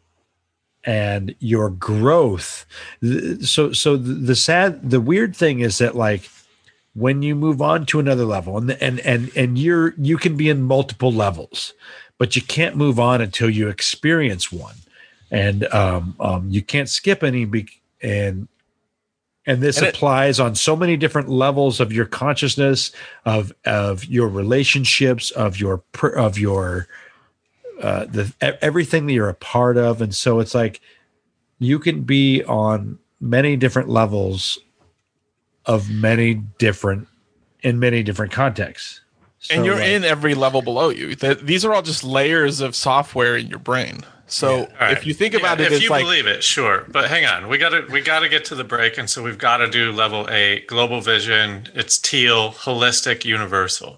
and your growth. So, so the sad, the weird thing is that like when you move on to another level, and and and and you're you can be in multiple levels, but you can't move on until you experience one, and um, um, you can't skip any. Be- and And this and applies it, on so many different levels of your consciousness, of of your relationships, of your of your uh, the everything that you're a part of. And so it's like you can be on many different levels of many different in many different contexts. So and you're like, in every level below you. The, these are all just layers of software in your brain. So yeah, right. if you think about yeah, it, if it's you like, believe it, sure. But hang on, we got to we got to get to the break, and so we've got to do level eight, global vision. It's teal, holistic, universal.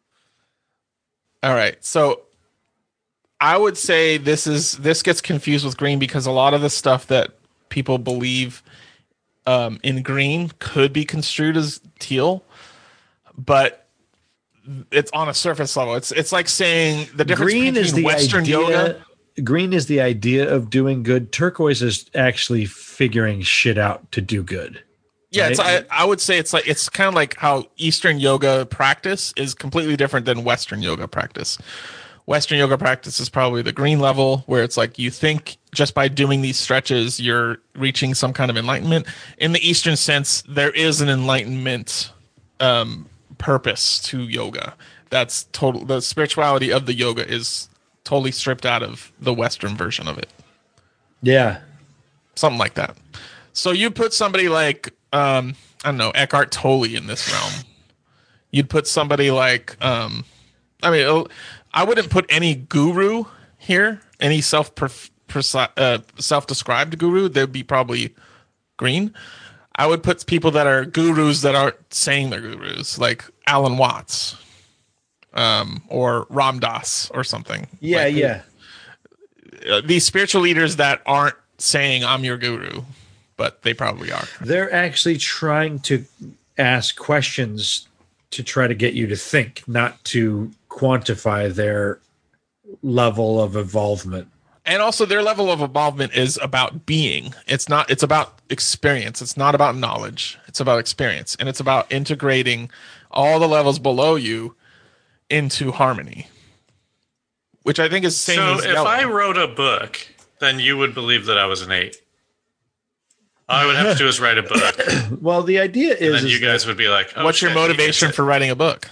All right, so I would say this is this gets confused with green because a lot of the stuff that people believe um, in green could be construed as teal, but it's on a surface level. It's it's like saying the difference green between is the Western idea, yoga. Green is the idea of doing good. Turquoise is actually figuring shit out to do good. Yeah, right? it's, I, I would say it's like it's kind of like how Eastern yoga practice is completely different than Western yoga practice. Western yoga practice is probably the green level, where it's like you think just by doing these stretches you're reaching some kind of enlightenment. In the Eastern sense, there is an enlightenment um, purpose to yoga. That's total. The spirituality of the yoga is totally stripped out of the Western version of it. Yeah. Something like that. So you put somebody like, um, I don't know, Eckhart Tolle in this realm. You'd put somebody like, um, I mean, I wouldn't put any guru here, any self uh, self-described guru. They'd be probably green. I would put people that are gurus that aren't saying they're gurus, like Alan Watts. Um, or Ram Dass or something. Yeah, like, yeah. Uh, these spiritual leaders that aren't saying I'm your guru, but they probably are. They're actually trying to ask questions to try to get you to think, not to quantify their level of involvement. And also their level of involvement is about being. It's not, it's about experience. It's not about knowledge. It's about experience. And it's about integrating all the levels below you into harmony, which I think is the same so as if yellow. I wrote a book, then you would believe that I was an eight. All I would have to do is write a book. Well, the idea is, and then is you guys would be like, oh, what's shit, your motivation for writing a book?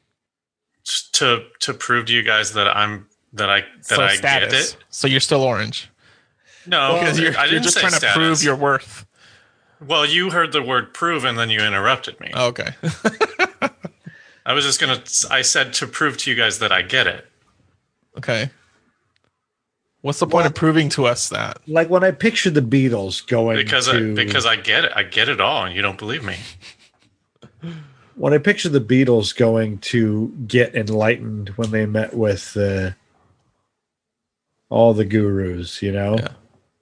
To to prove to you guys that I'm that I that so I status. get it. So you're still orange. No, because you're, I didn't you're just say trying status. to prove your worth. Well, you heard the word prove and then you interrupted me. Okay. I was just going to, I said to prove to you guys that I get it. Okay. What's the point well, of proving to us that? Like when I picture the Beatles going because to... I, because I get it. I get it all and you don't believe me. When I picture the Beatles going to get enlightened when they met with uh, all the gurus, you know? Yeah.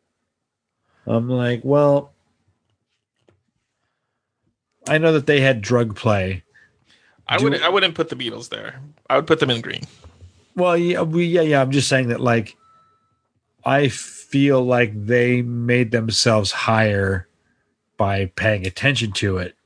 I'm like, well, I know that they had drug play. I wouldn't. I wouldn't put the Beatles there. I would put them in green. Well, yeah, we, yeah, yeah. I'm just saying that, like, I feel like they made themselves higher by paying attention to it,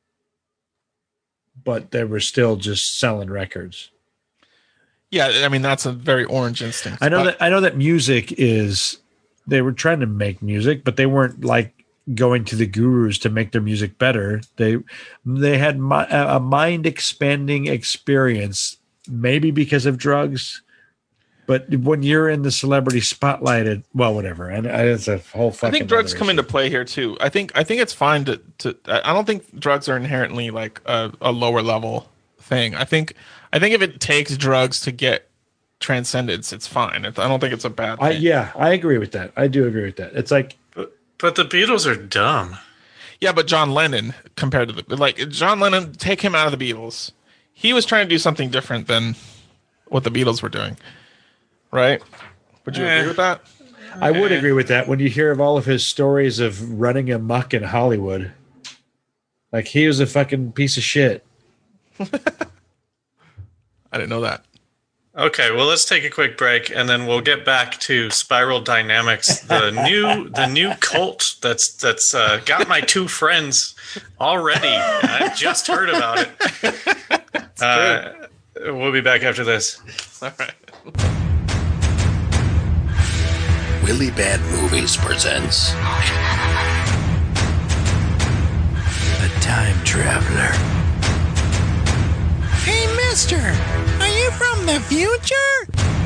but they were still just selling records. Yeah, I mean that's a very orange instinct. I know but- that. I know that music is. They were trying to make music, but they weren't like going to the gurus to make their music better. They they had mi- a mind expanding experience, maybe because of drugs. But when you're in the celebrity spotlight, it, well, whatever. And it's a whole fucking. I think drugs other come issue. into play here too. I think I think it's fine to to. I don't think drugs are inherently like a, a lower level thing. I think I think if it takes drugs to get transcendence, it's fine. I don't think it's a bad thing. I, yeah, I agree with that. I do agree with that. It's like, But, but the Beatles are dumb. Yeah, but John Lennon compared to the like John Lennon, take him out of the Beatles. He was trying to do something different than what the Beatles were doing. Right? Would you Eh. agree with that? I would agree with that when you hear of all of his stories of running amok in Hollywood. Like, he was a fucking piece of shit. I didn't know that. Okay, well, let's take a quick break, and then we'll get back to Spiral Dynamics, the new the new cult that's that's uh, got my two friends already. I just heard about it. Uh, we'll be back after this. All right. Really Bad Movies presents A Time Traveler. Hey, mister, are you from the future?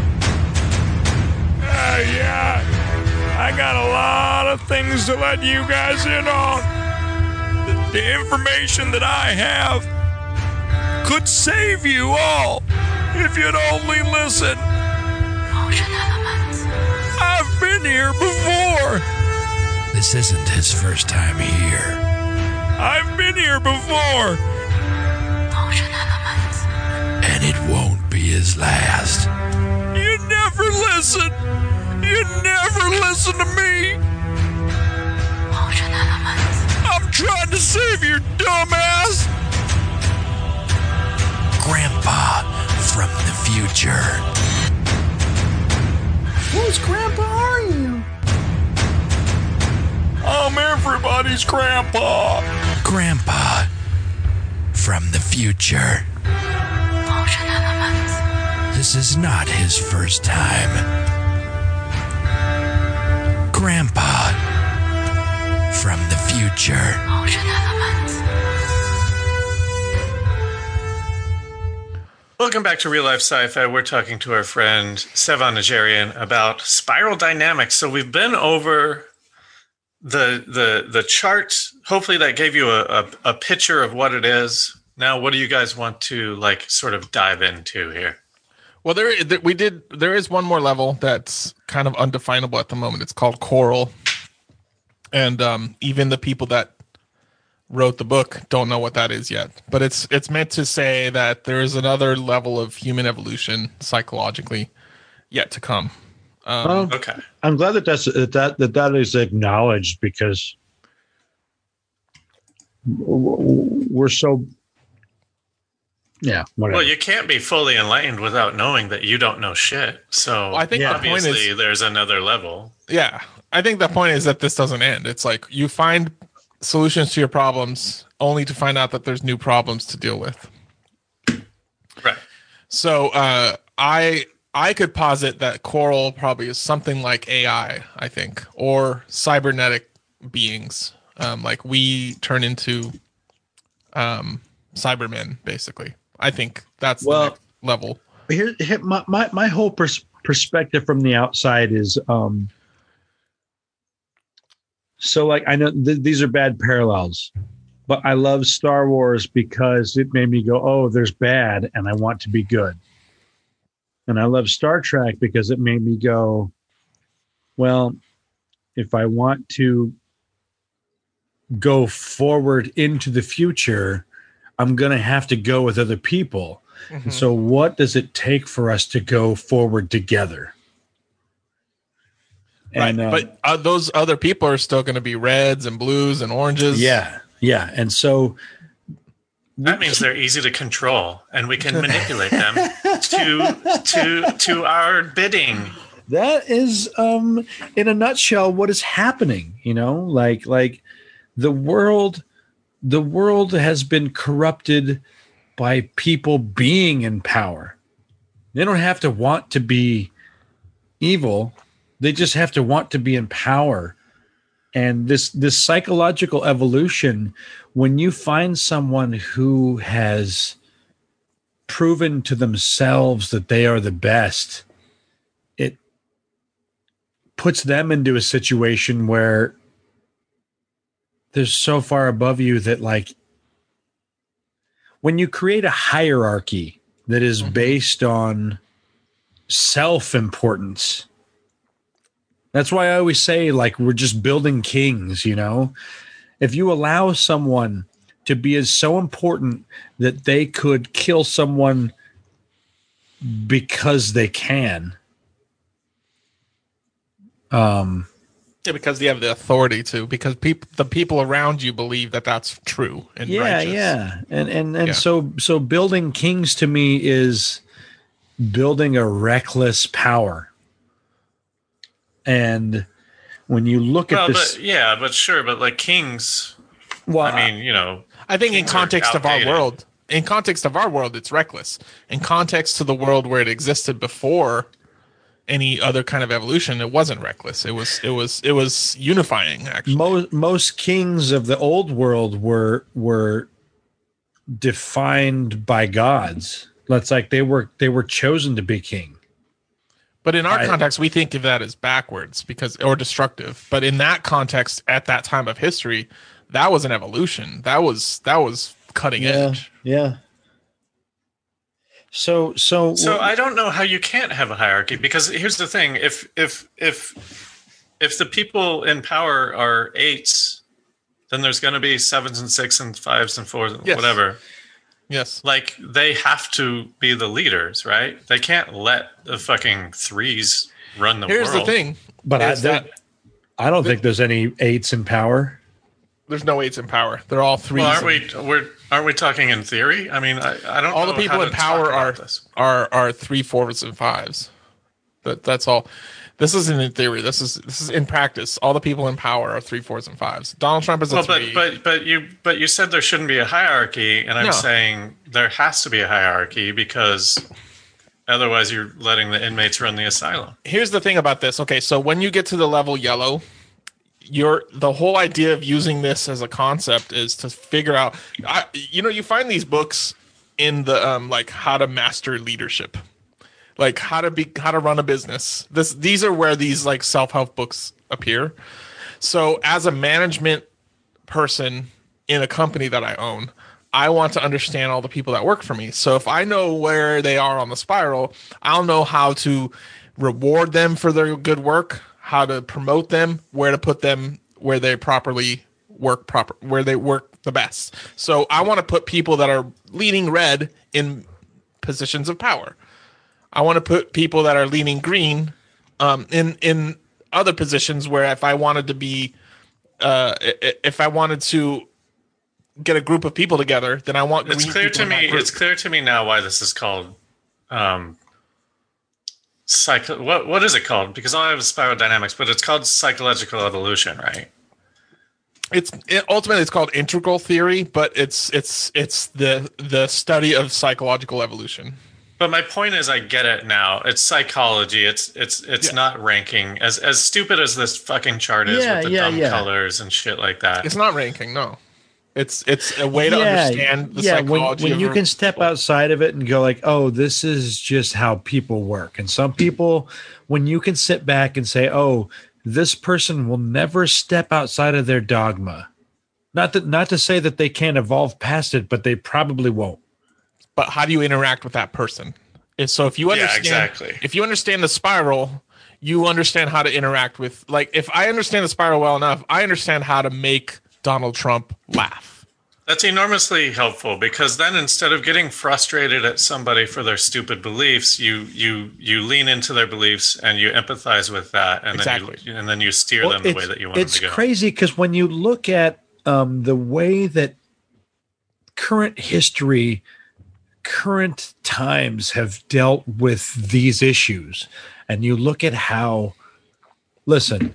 Uh, yeah, I got a lot of things to let you guys in on. The, the information that I have could save you all if you'd only listen. I've been here before. This isn't his first time here. I've been here before. And it won't be his last. You never listen. You never listen to me. I'm trying to save your dumb ass. Grandpa from the future. Whose grandpa are you? I'm everybody's grandpa. Grandpa from the future. This is not his first time. Grandpa from the future. Welcome back to Real Life Sci-Fi. We're talking to our friend Sevan Najarian about Spiral Dynamics. So we've been over the the the chart. Hopefully that gave you a, a, a picture of what it is. Now, what do you guys want to like sort of dive into here? Well, there, there we did. There is one more level that's kind of undefinable at the moment. It's called Coral, and um, even the people that wrote the book don't know what that is yet. But it's it's meant to say that there is another level of human evolution psychologically yet to come. Um, Well, Okay. I'm glad that that's, that, that, that that is acknowledged, because we're so, yeah, whatever. Well, you can't be fully enlightened without knowing that you don't know shit. So Well, I think Yeah. the point obviously is, there's another level. yeah, I think the point is that this doesn't end. It's like you find solutions to your problems only to find out that there's new problems to deal with. Right. So uh, I I could posit that Coral probably is something like A I, I think, or cybernetic beings. Um, like we turn into um, Cybermen, basically. I think that's Well- the next level. here, here my, my, my whole pers- perspective from the outside is, um, so like, I know th- these are bad parallels, but I love Star Wars because it made me go, oh, there's bad and I want to be good. And I love Star Trek because it made me go, well, if I want to go forward into the future, I'm going to have to go with other people. And so what does it take for us to go forward together? Right, And, uh, but uh, those other people are still going to be reds and blues and oranges. yeah, yeah. And so That means they're easy to control, and we can manipulate them to to to our bidding. that is, um, in a nutshell, what is happening, you know, like, like the world, the world has been corrupted by people being in power. They don't have to want to be evil. They just have to want to be in power. And this this psychological evolution, when you find someone who has proven to themselves that they are the best, it puts them into a situation where they're so far above you that, like, when you create a hierarchy that is Mm-hmm. based on self-importance, that's why I always say, like, we're just building kings, you know? If you allow someone to be as so important that they could kill someone because they can, um, Yeah, because you have the authority to. Because people, the people around you believe that that's true and yeah, righteous. yeah, and and and Yeah. so so building kings to me is building a reckless power. And when you look Well, at this, but yeah, but sure, but like kings, well, I mean, you know, I think in Kings are context of our outdated. world, in context of our world, it's reckless. In context to the world where it existed before any other kind of evolution, it wasn't reckless. It was it was it was unifying. Actually, most most kings of the old world were were defined by gods. That's like they were they were chosen to be king. but in our I- context, we think of that as backwards because or destructive. But in that context, at that time of history, that was an evolution. That was that was cutting edge. yeah. So so So I don't know how you can't have a hierarchy, because here's the thing: if if if if the people in power are eights, then there's going to be sevens and six and fives and fours and Yes. whatever. Yes. Like, they have to be the leaders, right? They can't let the fucking threes run the Here's world. the thing. but I, is there- that I don't think there's any eights in power. there's no eights in power. They're all threes. Well, aren't and- we? We're aren't we talking in theory? I mean, I, I don't. all know the people how in to power talk are about this. are are three, fours, and fives. That that's all. This isn't in theory. This is this is in practice. All the people in power are three, fours, and fives. Donald Trump is a Well, three. but but but you but you said there shouldn't be a hierarchy, and I'm No. saying there has to be a hierarchy, because otherwise you're letting the inmates run the asylum. Here's the thing about this. Okay, so when you get to the level yellow, you're the whole idea of using this as a concept is to figure out. I, you know, you find these books in the um, like how to master leadership, like how to be how to run a business. This these are where these like self-help books appear. So as a management person in a company that I own, I want to understand all the people that work for me. So if I know where they are on the spiral, I'll know how to reward them for their good work, how to promote them, where to put them where they properly work proper, where they work the best. So I want to put people that are leaning red in positions of power. I want to put people that are leaning green um, in in other positions where if I wanted to be, uh, i- if I wanted to get a group of people together, then I want. It's green clear people to in that me. group. It's clear to me now why this is called. Um, psycho. What what is it called? Because I have spiral dynamics, but it's called psychological evolution, right? It's it, ultimately it's called integral theory, but it's it's it's the the study of psychological evolution. But my point is, I get it now. It's psychology. It's it's it's Yeah. not ranking. As as stupid as this fucking chart is Yeah, with the yeah, dumb yeah. colors and shit like that. It's not ranking, no. It's it's a way to understand the yeah, when, psychology. when of you a- can step outside of it and go like, oh, this is just how people work. And some people, when you can sit back and say, oh, this person will never step outside of their dogma. Not that not to say that they can't evolve past it, but they probably won't. But how do you interact with that person? If- So if you Yeah, understand, exactly. if you understand the spiral, you understand how to interact with. Like, if I understand the spiral well enough, I understand how to make Donald Trump laugh. That's enormously helpful, because then instead of getting frustrated at somebody for their stupid beliefs, you you you lean into their beliefs and you empathize with that, and Exactly. then you, and then you steer Well, them the it's way that you want them it's to go. crazy because when you look at um, the way that current history, current times have dealt with these issues, and you look at how, listen,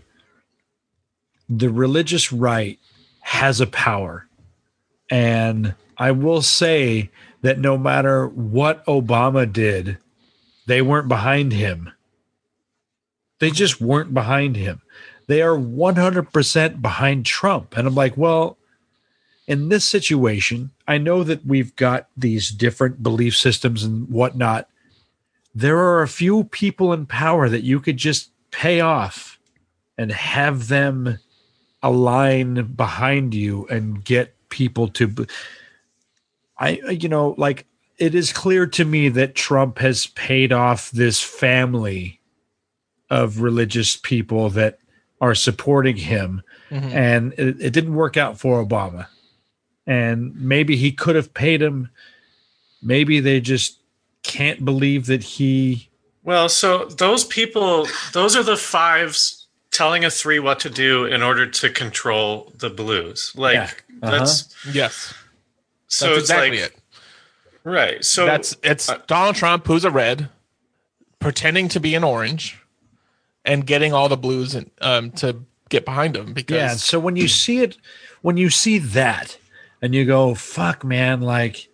the religious right has a power. And I will say that no matter what Obama did, they weren't behind him. They just weren't behind him. They are one hundred percent behind Trump. And I'm like, well, in this situation, I know that we've got these different belief systems and whatnot. There are a few people in power that you could just pay off and have them align behind you and get people to, I, you know, like it is clear to me that Trump has paid off this family of religious people that are supporting him. Mm-hmm. And it, it didn't work out for Obama. And maybe he could have paid him. Maybe they just can't believe that he. Well, so those people, those are the fives telling a three what to do in order to control the blues. Like yeah. uh-huh. that's yes. So that's it's exactly like, it. Right. So that's it's uh, Donald Trump, who's a red, pretending to be an orange, and getting all the blues and um, to get behind him. Because yeah. So when you see it, when you see that. And you go, fuck, man, like,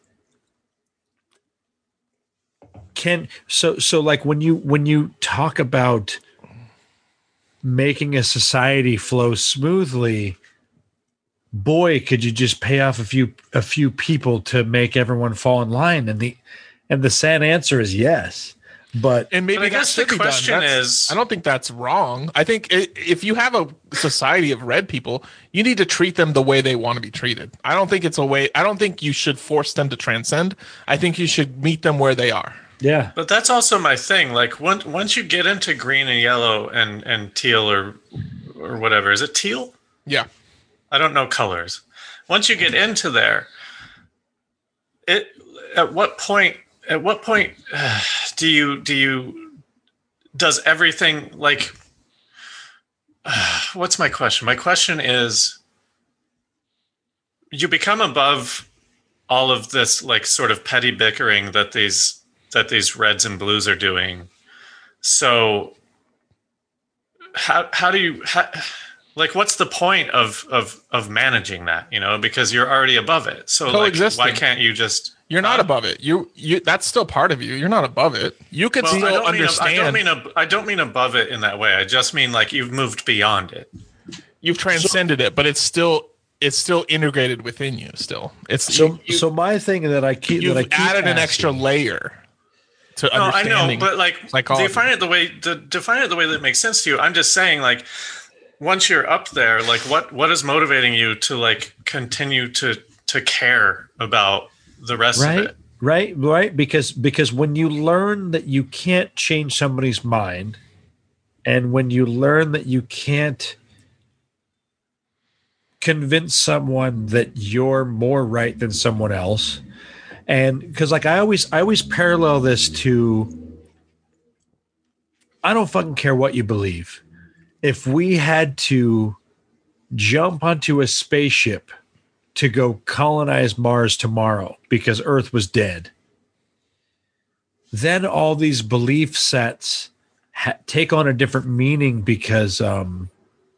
can so so like when you when you talk about making a society flow smoothly, boy, could you just pay off a few a few people to make everyone fall in line? And the and the sad answer is yes. But and maybe but I guess the question is, I don't think that's wrong. I think if you have a society of red people, you need to treat them the way they want to be treated. I don't think it's a way. I don't think you should force them to transcend. I think you should meet them where they are. Yeah, but that's also my thing. Like once once you get into green and yellow and and teal or or whatever, is it teal? Yeah, I don't know colors. Once you get into there, it at what point? At what point uh, do you do you does everything like uh, what's my question? My question is you become above all of this like sort of petty bickering that these that these reds and blues are doing. So how how do you how, like what's the point of of of managing that, you know, because you're already above it. So like why can't you just You're not uh, above it. You you that's still part of you. You're not above it. You could well, still I don't understand. Mean, I don't mean a, I don't mean above it in that way. I just mean like you've moved beyond it. You've transcended so, it, but it's still it's still integrated within you. Still, it's so. You, you, so my thing that I keep you've that I keep added asking, an extra layer to no, understanding. I know, but like psychology. define it the way the, define it the way that makes sense to you. I'm just saying like. Once you're up there, like what, what is motivating you to like continue to to care about the rest right, of it? Right, right. Because because when you learn that you can't change somebody's mind, and when you learn that you can't convince someone that you're more right than someone else, and because like I always I always parallel this to I don't fucking care what you believe. If we had to jump onto a spaceship to go colonize Mars tomorrow because Earth was dead, then all these belief sets ha- take on a different meaning because um,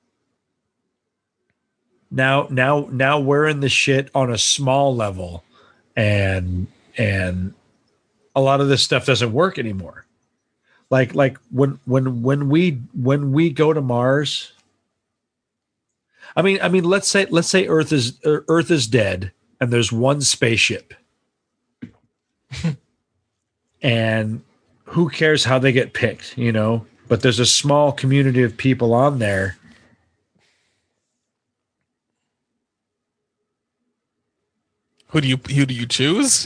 now, now, now we're in the shit on a small level, and and a lot of this stuff doesn't work anymore. Like like when when when we when we go to Mars, I mean I mean let's say let's say Earth is uh, Earth is dead and there's one spaceship, and who cares how they get picked, you know? But there's a small community of people on there. Who do you who do you choose?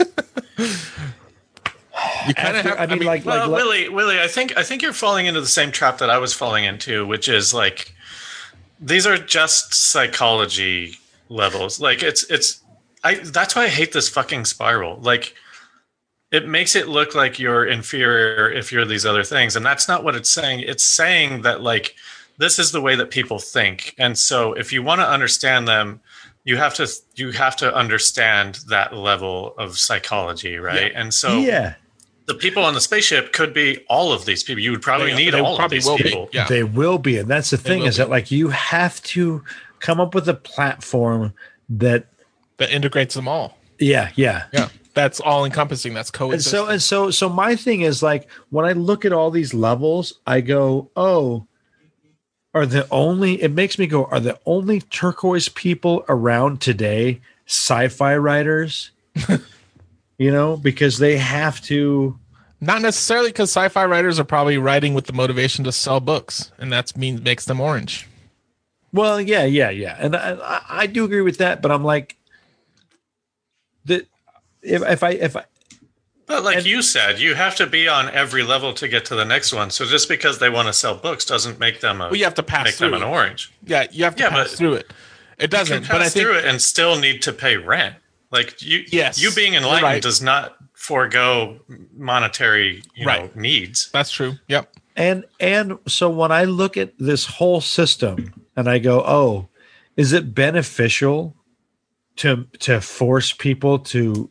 You kind of have. I mean, I mean like, well, like, Willie, Willie, I think I think you're falling into the same trap that I was falling into, which is like these are just psychology levels. Like it's it's I. That's why I hate this fucking spiral. Like it makes it look like you're inferior if you're these other things, and that's not what it's saying. It's saying that like this is the way that people think, and so if you want to understand them, you have to you have to understand that level of psychology, right? Yeah. And so yeah. The people on the spaceship could be all of these people. You would probably they, need they all probably of these will people. Be. Yeah. They will be. And that's the thing is be. that like you have to come up with a platform that that integrates them all. Yeah, yeah. Yeah. That's all encompassing. That's coexisting. And so and so so my thing is like when I look at all these levels, I go, "Oh, are the only, it makes me go, are the only turquoise people around today sci-fi writers? You know, because they have to. Not necessarily, because sci-fi writers are probably writing with the motivation to sell books, and that's means makes them orange. Well, yeah, yeah, yeah. And I, I, I do agree with that, but I'm like, that if, if I, if I, But like and, you said, you have to be on every level to get to the next one. So just because they want to sell books doesn't make them a, well, you have to pass make through them an it. orange. Yeah, you have to Yeah, pass but through it. It doesn't, You can pass but I think through it and still need to pay rent. Like you, Yes, you being you're enlightened right. does not forego monetary, you know, Right. needs. that's true. Yep. and, and so when I look at this whole system and I go, oh, is it beneficial to, to force people to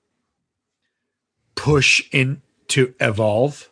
push in to evolve?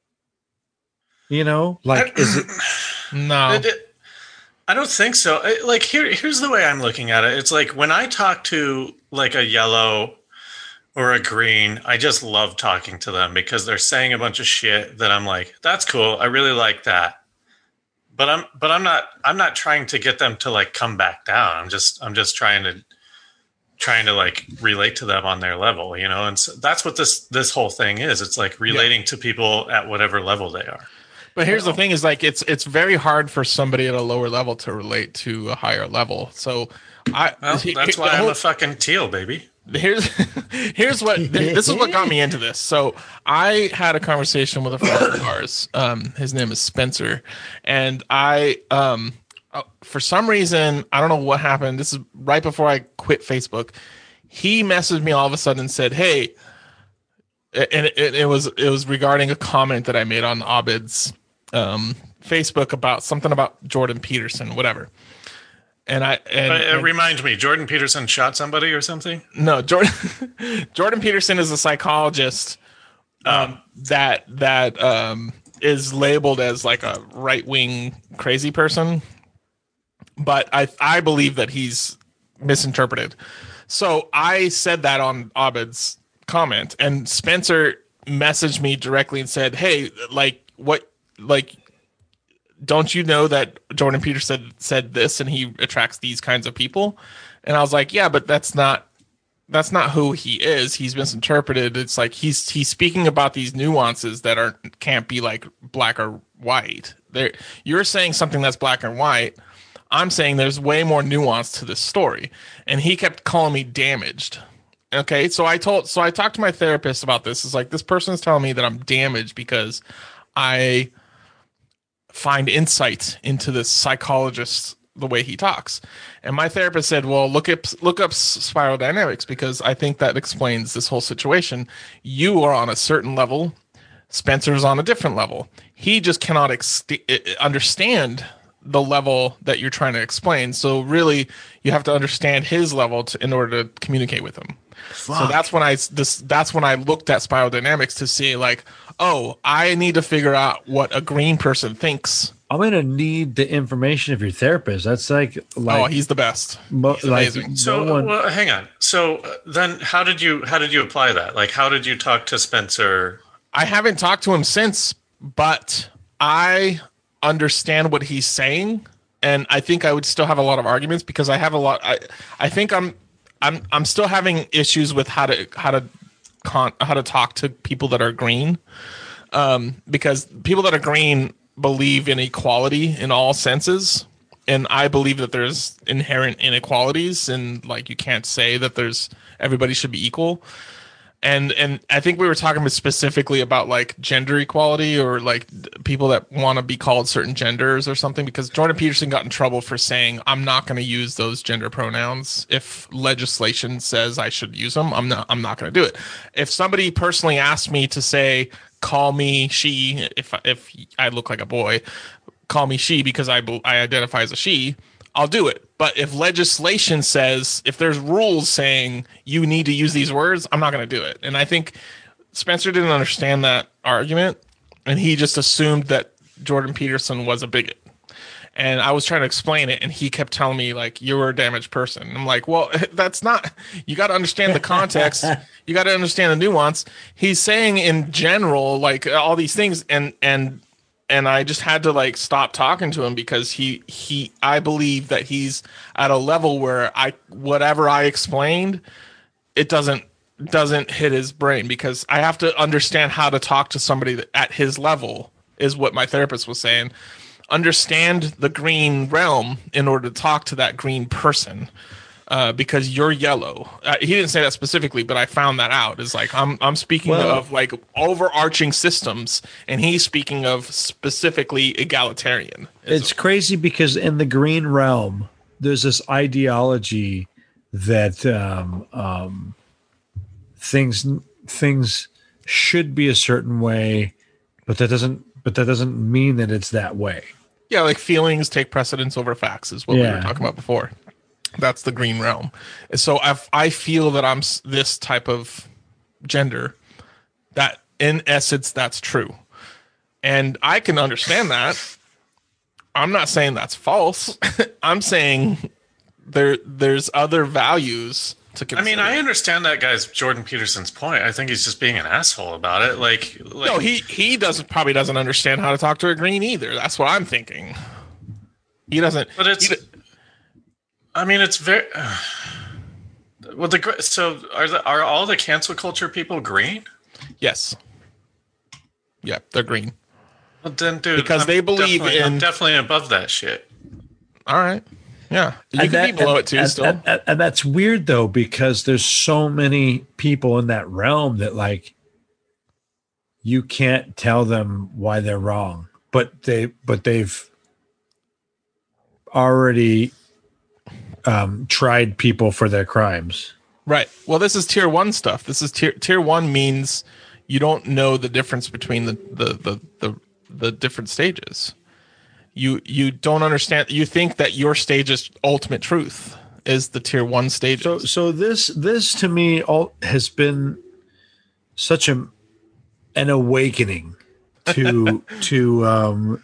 You know, like, is it, No. It- it- I don't think so. It- Like here, here's the way I'm looking at it. It's like when I talk to like a yellow or a green, I just love talking to them because they're saying a bunch of shit that I'm like, that's cool. I really like that. But I'm, but I'm not, I'm not trying to get them to like come back down. I'm just, I'm just trying to, trying to like relate to them on their level, you know? And so that's what this, this whole thing is. It's like relating to people at whatever level they are. But here's the thing: is like it's it's very hard for somebody at a lower level to relate to a higher level. So I Well, he- that's the why I'm whole- a fucking teal, baby. here's here's what this is what got me into this. So I had a conversation with a friend of ours. Um, his name is Spencer, and I um uh, for some reason I don't know what happened. This is right before I quit Facebook. He messaged me all of a sudden and said, "Hey," and it, it was it was regarding a comment that I made on Abed's um, Facebook about something about Jordan Peterson, whatever. And I and, Uh, and remind me, Jordan Peterson shot somebody or something? no, Jordan Jordan Peterson is a psychologist um, that that um, is labeled as like a right wing crazy person, but I I believe that he's misinterpreted. So I said that on Abed's comment, and Spencer messaged me directly and said, "Hey, like what, like." Don't you know that Jordan Peterson said this and he attracts these kinds of people?" And I was like, yeah, but that's not that's not who he is. He's misinterpreted. It's like he's he's speaking about these nuances that are can't be like black or white. There, you're saying something that's black and white. I'm saying there's way more nuance to this story. And he kept calling me damaged. Okay, so I told so I talked to my therapist about this. It's like this person is telling me that I'm damaged because I find insight into this psychologist, the way he talks. And my therapist said, well, look up look up spiral dynamics, because I think that explains this whole situation. You are on a certain level, Spencer's on a different level. He just cannot ex- understand the level that you're trying to explain. So really you have to understand his level to, in order to communicate with him. Fuck. So that's when I this that's when I looked at spiral dynamics to see like, oh, I need to figure out what a green person thinks. I'm gonna need the information of your therapist. That's like, like oh, he's the best. Mo- He's like amazing. So, no one, well, hang on. So uh, then, how did you how did you apply that? Like, how did you talk to Spencer? I haven't talked to him since, but I understand what he's saying, and I think I would still have a lot of arguments because I have a lot. I I think I'm I'm I'm still having issues with how to how to con, how to talk to people that are green, um, because people that are green believe in equality in all senses, and I believe that there's inherent inequalities, and like you can't say that there's everybody should be equal. And and I think we were talking specifically about like gender equality, or like people that want to be called certain genders or something, because Jordan Peterson got in trouble for saying, I'm not going to use those gender pronouns. If legislation says I should use them, I'm not I'm not going to do it. If somebody personally asked me to say, call me she, if if I look like a boy, call me she because I I identify as a she, I'll do it. But if legislation says, if there's rules saying you need to use these words, I'm not going to do it. And I think Spencer didn't understand that argument, and he just assumed that Jordan Peterson was a bigot. And I was trying to explain it, and he kept telling me, like, you're a damaged person. I'm like, well, that's not, you got to understand the context. You got to understand the nuance. He's saying in general, like, all these things, and, and, and I just had to like stop talking to him because he he I believe that he's at a level where I whatever I explained, it doesn't doesn't hit his brain, because I have to understand how to talk to somebody that at his level, is what my therapist was saying. Understand the green realm in order to talk to that green person. Uh, because you're yellow. Uh, he didn't say that specifically, but I found that out. Is like I'm I'm speaking Well, of like overarching systems, and he's speaking of specifically egalitarian. It's crazy because in the green realm, there's this ideology that um, um, things things should be a certain way, but that doesn't but that doesn't mean that it's that way. Yeah, like feelings take precedence over facts is what we Yeah. were talking about before. That's the green realm. So if I feel that I'm s- this type of gender, that in essence, that's true. And I can understand that. I'm not saying that's false. I'm saying there there's other values to I consider. mean, I understand that guy's Jordan Peterson's point. I think he's just being an asshole about it. Like, like No, he, he doesn't probably doesn't understand how to talk to a green either. That's what I'm thinking. He doesn't. But it's. he- I mean, it's very. Uh, well, the gr- so are the, are all the cancel culture people green? yes. Yeah, they're green. Well, then, dude, Because I'm they believe definitely- I'm in- definitely above that shit. All right. Yeah. You And can that- be below and- it too and, still. And, and- and that's weird though, because there's so many people in that realm that like you can't tell them why they're wrong, but they but they've already um, tried people for their crimes. Right. Well, this is tier one stuff. This is tier tier one means you don't know the difference between the the the the, the different stages. You you don't understand. You think that your stage is ultimate truth is the tier one stages. So so this this to me all has been such a an awakening to to um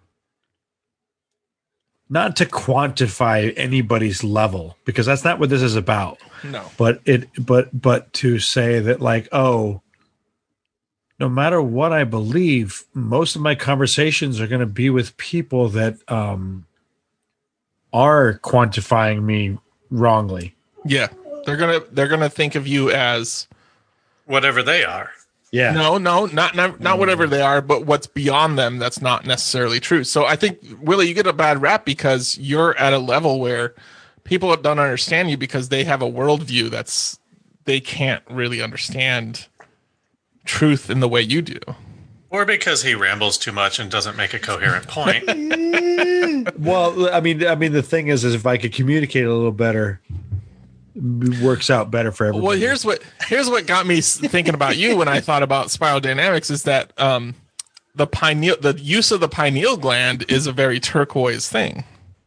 not to quantify anybody's level, because that's not what this is about. no. But it but but to say that like, oh, no matter what I believe, most of my conversations are going to be with people that um are quantifying me wrongly. Yeah. They're gonna they're gonna think of you as Whatever they are. Yeah. no, no, not not not whatever they are, but what's beyond them that's not necessarily true. So I think Willie, you get a bad rap because you're at a level where people don't understand you because they have a worldview that's they can't really understand truth in the way you do. Or because he rambles too much and doesn't make a coherent point. Well, I mean, I mean, the thing is, is if I could communicate a little better, it works out better for everybody. Well, here's what here's what got me s- thinking about you when I thought about spiral dynamics is that um, the pineal the use of the pineal gland is a very turquoise thing.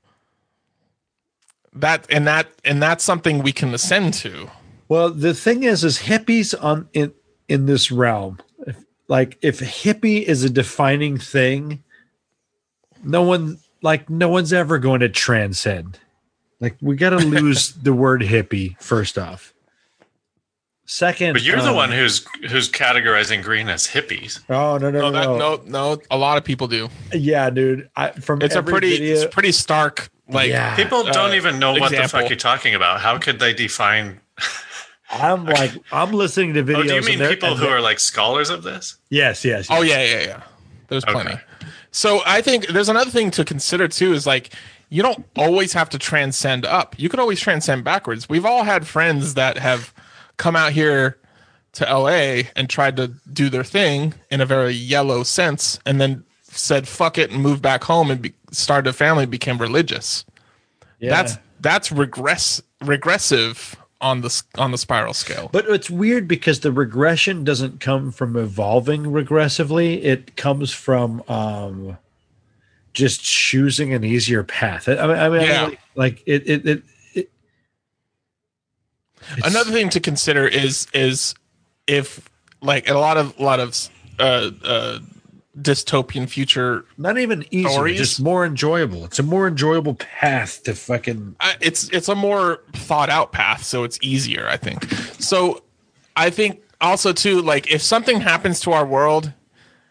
That and that and that's something we can ascend to. Well, the thing is, is hippies on in in this realm. If, like, if hippie is a defining thing, no one like no one's ever going to transcend. Like, we got to lose the word hippie first off. Second, But you're the um, one who's who's categorizing green as hippies. Oh no no No, no that, no. no, no. A lot of people do. Yeah, dude. I, from It's a every pretty, video, it's pretty stark. Like Yeah. People don't Uh, even know what the example. fuck you're talking about. How could they define? I'm like I'm listening to videos. Oh, do you and mean they're- people and who they're- are like scholars of this? Yes, yes. Oh yes. yeah, yeah, yeah. There's Okay. plenty. So I think there's another thing to consider too is like you don't always have to transcend up. You can always transcend backwards. We've all had friends that have come out here to L A and tried to do their thing in a very yellow sense and then said fuck it and moved back home and be, started a family and became religious. Yeah. That's that's regress regressive on the s- on the spiral scale. But it's weird because the regression doesn't come from evolving regressively. It comes from um, just choosing an easier path. I mean, I mean, Yeah. like, like it, it, it, it it's- Another thing to consider is is if like a lot of a lot of uh, uh, dystopian future, not even easier, stories. just more enjoyable. It's a more enjoyable path to fucking. I- it's it's a more thought out path, so it's easier, I think. So I think also too, like if something happens to our world,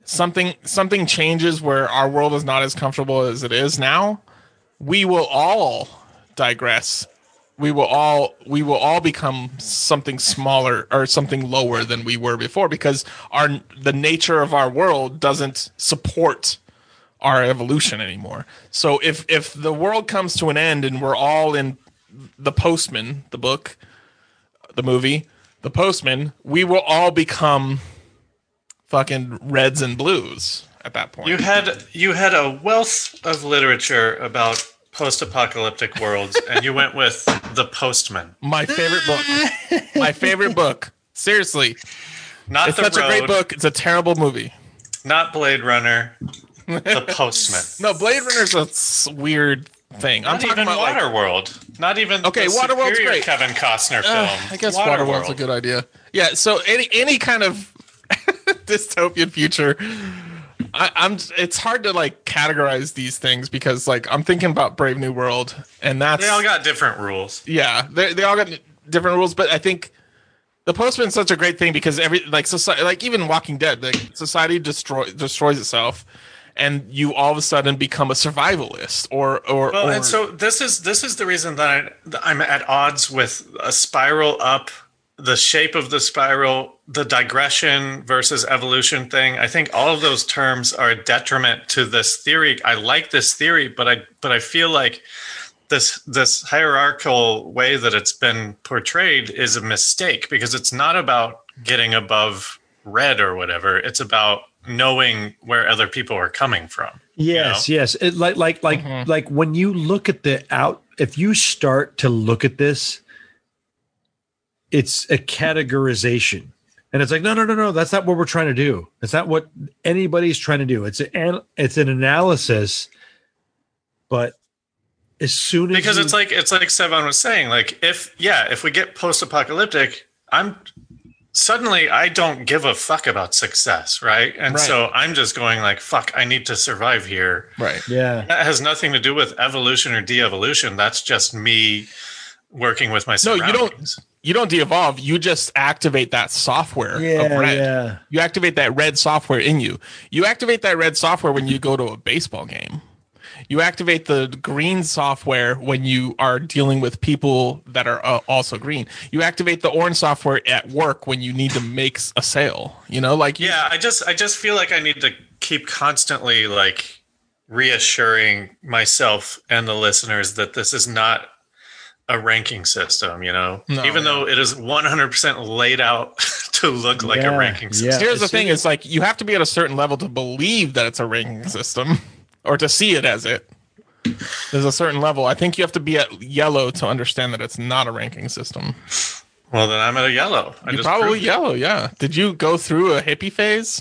something something changes where our world is not as comfortable as it is now, we will all digress. We will all we will all become something smaller or something lower than we were before, because our the nature of our world doesn't support our evolution anymore. So if if the world comes to an end and we're all in The Postman, the book, the movie, The Postman, we will all become fucking reds and blues at that point. You had you had a wealth of literature about post-apocalyptic worlds, and you went with The Postman. My favorite book. My favorite book. Seriously. Not It's The such Road, a great book. It's a terrible movie. not Blade Runner, The Postman. No, Blade Runner's a s- weird thing. I'm Not talking even about like, Waterworld. Not even Okay, the Waterworld's superior great. Kevin Costner film. Uh, I guess Waterworld's a good idea. Yeah, so any any kind of dystopian future, I, I'm. It's hard to like categorize these things because like I'm thinking about Brave New World, and that's They all got different rules. yeah, they they all got different rules, but I think The Postman's such a great thing because every like society, like even Walking Dead, like society destroy destroys itself, and you all of a sudden become a survivalist or or, Well, or and so this is this is the reason that, I, that I'm at odds with a spiral up, the shape of the spiral, the digression versus evolution thing. I think all of those terms are a detriment to this theory. I like this theory, but I but I feel like this this hierarchical way that it's been portrayed is a mistake, because it's not about getting above red or whatever. It's about knowing where other people are coming from. Yes, yes. It, like, like, like, Mhm. like when you look at the out, if you start to look at this, it's a categorization, and it's like, no, no, no, no. That's not what we're trying to do. That's not what anybody's trying to do. It's an, it's an analysis, but as soon as Because you- it's like it's like Sevan was saying, like if yeah, if we get post-apocalyptic, I'm suddenly I don't give a fuck about success, right? And Right. so I'm just going like, fuck, I need to survive here. right. yeah, That has nothing to do with evolution or de-evolution. That's just me working with my No, you don't- surroundings. You don't de-evolve. You just activate that software yeah, of red. yeah. You activate that red software in you. You activate that red software when you go to a baseball game. You activate the green software when you are dealing with people that are uh, also green. You activate the orange software at work when you need to make s- a sale. You know, like you- Yeah, I just I just feel like I need to keep constantly like reassuring myself and the listeners that this is not a ranking system, you know, No, even yeah. though it is one hundred percent laid out to look like Yeah, a ranking system. yeah. Here's the as thing: soon it's like you have to be at a certain level to believe that it's a ranking system, or to see it as it. There's a certain level. I think you have to be at yellow to understand that it's not a ranking system. Well, then I'm at a yellow. I You're just probably proved it. yellow, yeah. Did you go through a hippie phase?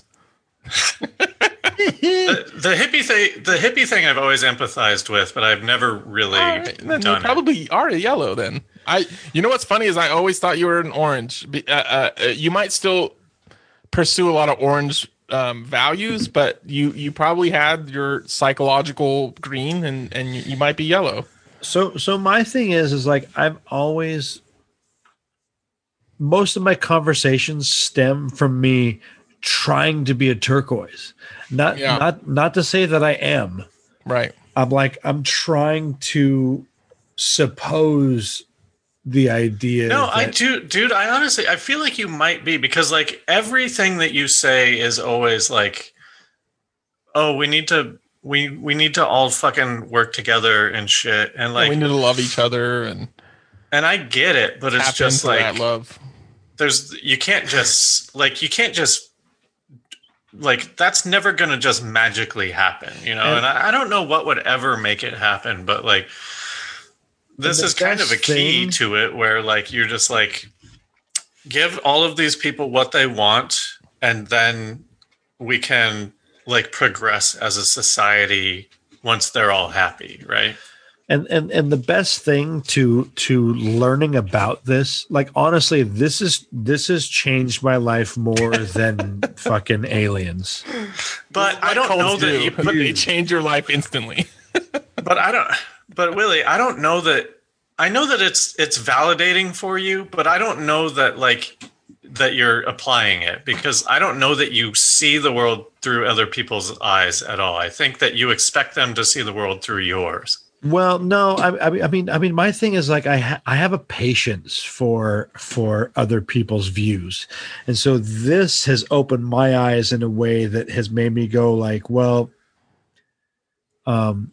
The, the hippie thing, the hippie thing, I've always empathized with, but I've never really All right, then you done it. probably are a yellow. Then I, you know what's funny is I always thought you were an orange. Be- Uh, uh, uh, you might still pursue a lot of orange um, values, but you you probably had your psychological green, and and you, you might be yellow. So, so my thing is, is like I've always, most of my conversations stem from me trying to be a turquoise. Not, Yeah. not, not to say that I am. Right. I'm like I'm trying to suppose the idea. No, I that- do, dude. I honestly, I feel like you might be, because like everything that you say is always like, "Oh, we need to, we we need to all fucking work together and shit." And like, we need to love each other and and I get it, but it's tap just into like that love. there's you can't just like you can't just like that's never gonna just magically happen, you know. And- And, I, I don't know what would ever make it happen, but like this the is kind of a best key thing- to it, where like you're just like give all of these people what they want, and then we can like progress as a society once they're all happy, right? and and and the best thing to to learning about this, like honestly, this is this has changed my life more than fucking aliens. But I don't know Cults that do. you, but they change your life instantly. but I don't but Willie, I don't know that I know that it's it's validating for you, but I don't know that like that you're applying it, because I don't know that you see the world through other people's eyes at all. I think that you expect them to see the world through yours. Well, no, I, I mean, I mean, my thing is like I ha- I have a patience for for other people's views, and so this has opened my eyes in a way that has made me go like, well, um,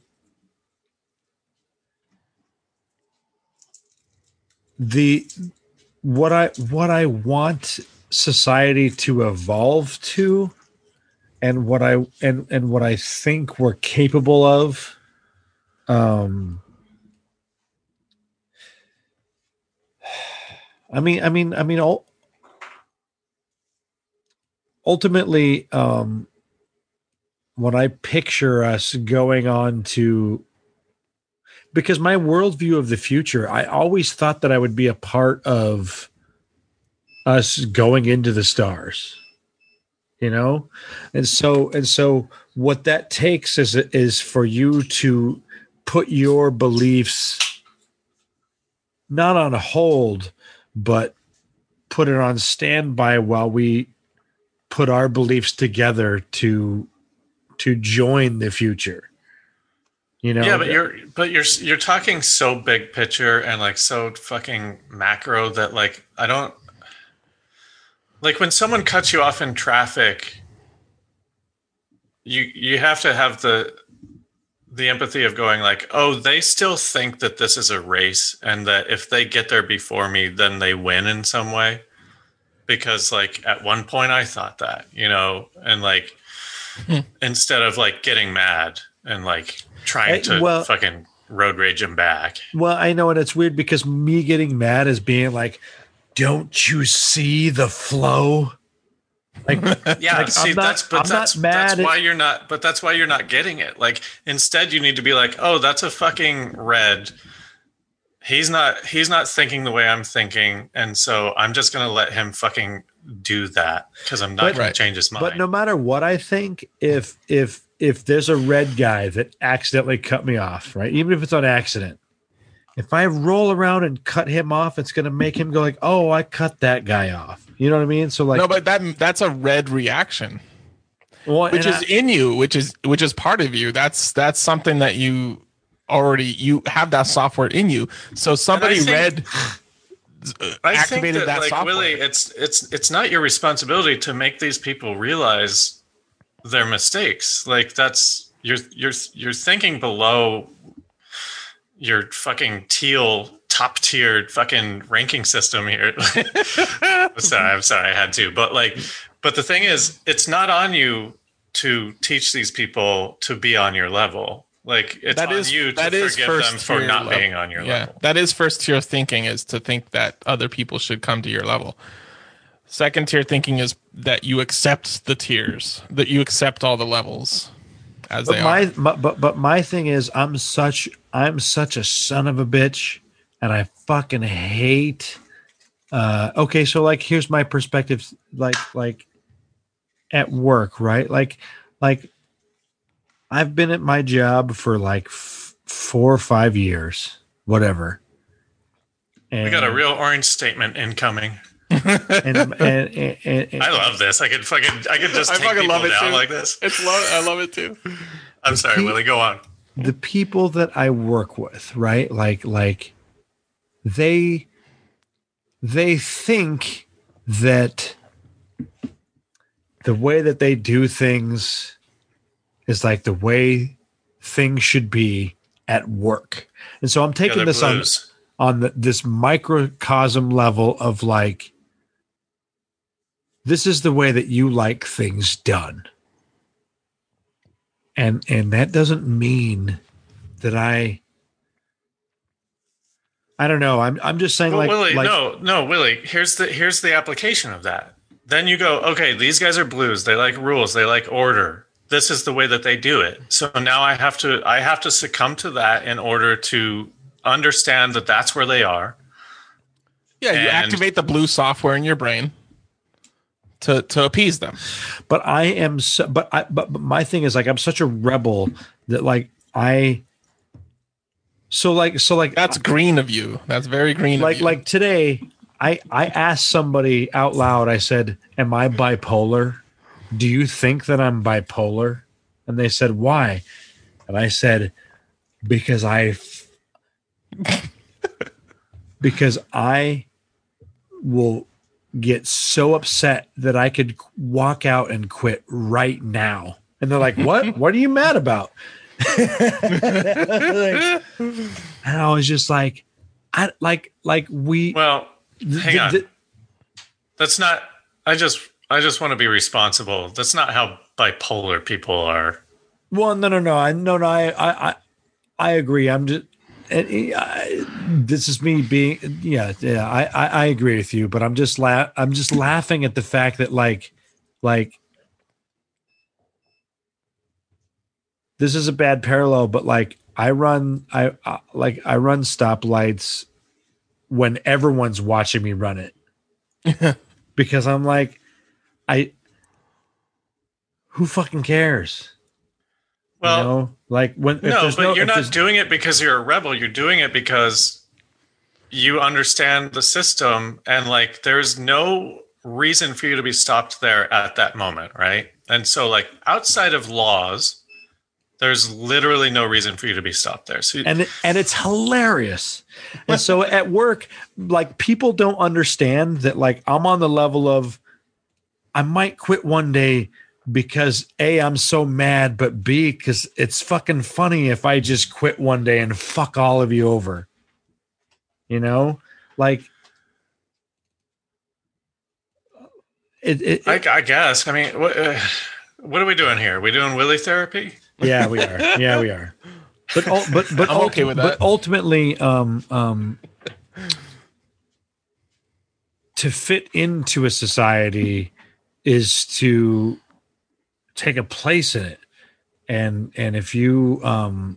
the what I what I want society to evolve to, and what I and and what I think we're capable of. Um, I mean, I mean, I mean, ul- ultimately, um, when I picture us going on to, because my worldview of the future, I always thought that I would be a part of us going into the stars, you know? And so, and so what that takes is, is for you to put your beliefs not on hold, but put it on standby while we put our beliefs together to to join the future. You know? Yeah, but you're but you're you're talking so big picture and like so fucking macro that like I don't like when someone cuts you off in traffic, you you have to have the the empathy of going like, oh, they still think that this is a race and that if they get there before me, then they win in some way. Because like at one point I thought that, you know, and like hmm. instead of like getting mad and like trying to well, fucking road rage him back. Well, I know, and it's weird because me getting mad is being like, don't you see the flow? Like, yeah, like, see, I'm not, that's but I'm that's, not mad that's at, why you're not. But that's why you're not getting it. Like, instead, you need to be like, oh, that's a fucking red. He's not. He's not thinking the way I'm thinking, and so I'm just gonna let him fucking do that because I'm not but, gonna right. change his mind. But no matter what I think, if if if there's a red guy that accidentally cut me off, right, even if it's on accident, if I roll around and cut him off, it's gonna make him go like, oh, I cut that guy off. You know what I mean? So like, no, but that that's a red reaction, well, which is I, in you, which is which is part of you. That's that's something that you already you have that software in you. So somebody think, read I activated think that, that like, software. Willie, it's it's it's not your responsibility to make these people realize their mistakes. Like that's you're you're you're thinking below your fucking teal top tiered fucking ranking system here. sorry, I'm sorry, I had to. But like, but the thing is, it's not on you to teach these people to be on your level. Like, it's that on is, you to that is forgive them for not level. being on your yeah, level. That is first tier thinking, is to think that other people should come to your level. Second tier thinking is that you accept the tiers, that you accept all the levels as but they my, are. My, but but my thing is, I'm such I'm such a son of a bitch. And I fucking hate. Uh, okay, so like, here's my perspective. Like, like at work, right? Like, like I've been at my job for like f- four or five years, whatever. And, we got a real orange statement incoming. and, and, and, and, and I love this. I could fucking, I could just I take people love it down too. like this. It's lo- I love it too. I'm sorry, pe- Willie. Go on. The people that I work with, right? Like, like. They they think that the way that they do things is like the way things should be at work. And so I'm taking yeah, this on, on the, this microcosm level of like, this is the way that you like things done. And and that doesn't mean that I I don't know. I'm I'm just saying, well, like, Willie, like, no, no, Willie. Here's the here's the application of that. Then you go, okay, these guys are blues. They like rules. They like order. This is the way that they do it. So now I have to I have to succumb to that in order to understand that that's where they are. Yeah, you and activate the blue software in your brain to to appease them. But I am, so, but I but, but my thing is like I'm such a rebel that like I. So like so like that's green of you. That's very green. Like of you. like today, I I asked somebody out loud. I said, "Am I bipolar? Do you think that I'm bipolar?" And they said, "Why?" And I said, "Because I because I will get so upset that I could walk out and quit right now." And they're like, "What? What are you mad about?" And I was just like, I like like we Well, hang th- on. th- That's not. I just. I just want to be responsible. That's not how bipolar people are. well, no, no, no, I no, no, I, I, I, I agree. I'm just. And I, this is me being, yeah, yeah. I, I, I agree with you, but I'm just la- I'm just laughing at the fact that like, like, this is a bad parallel, but like, I run, I uh, like, I run stoplights when everyone's watching me run it, because I'm like, I, who fucking cares? Well, you know? Like when if no, there's but no, you're if not there's- doing it because you're a rebel. You're doing it because you understand the system, and like there's no reason for you to be stopped there at that moment, right? And so, like outside of laws, there's literally no reason for you to be stopped there. So, and it, and it's hilarious. And so at work, like people don't understand that. Like I'm on the level of, I might quit one day because A, I'm so mad, but B, because it's fucking funny if I just quit one day and fuck all of you over. You know, like it. it, I, it I guess. I mean, what, uh, what are we doing here? Are we doing willy therapy? yeah, we are. Yeah, we are. But ul- but but I'm okay with that. But ultimately, um, um, to fit into a society is to take a place in it, and and if you um,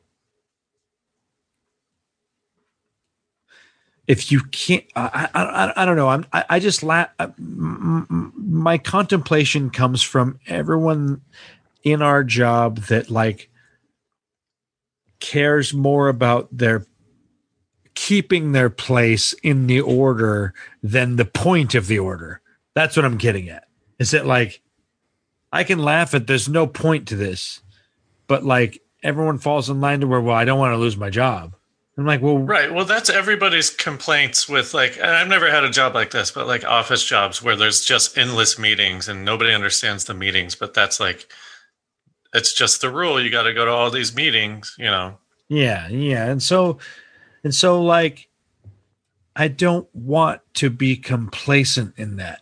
if you can't, I I, I, I don't know. I'm I, I just la- I- m- m- my contemplation comes from everyone in our job that like cares more about their keeping their place in the order than the point of the order. That's what I'm getting at. Is that like, I can laugh at there's no point to this, but like everyone falls in line to where, well, I don't want to lose my job. I'm like, well, Right. Well, that's everybody's complaints with like, and I've never had a job like this, but like office jobs where there's just endless meetings and nobody understands the meetings. But that's like, it's just the rule. You got to go to all these meetings, you know. yeah, yeah. And so, and so like, I don't want to be complacent in that.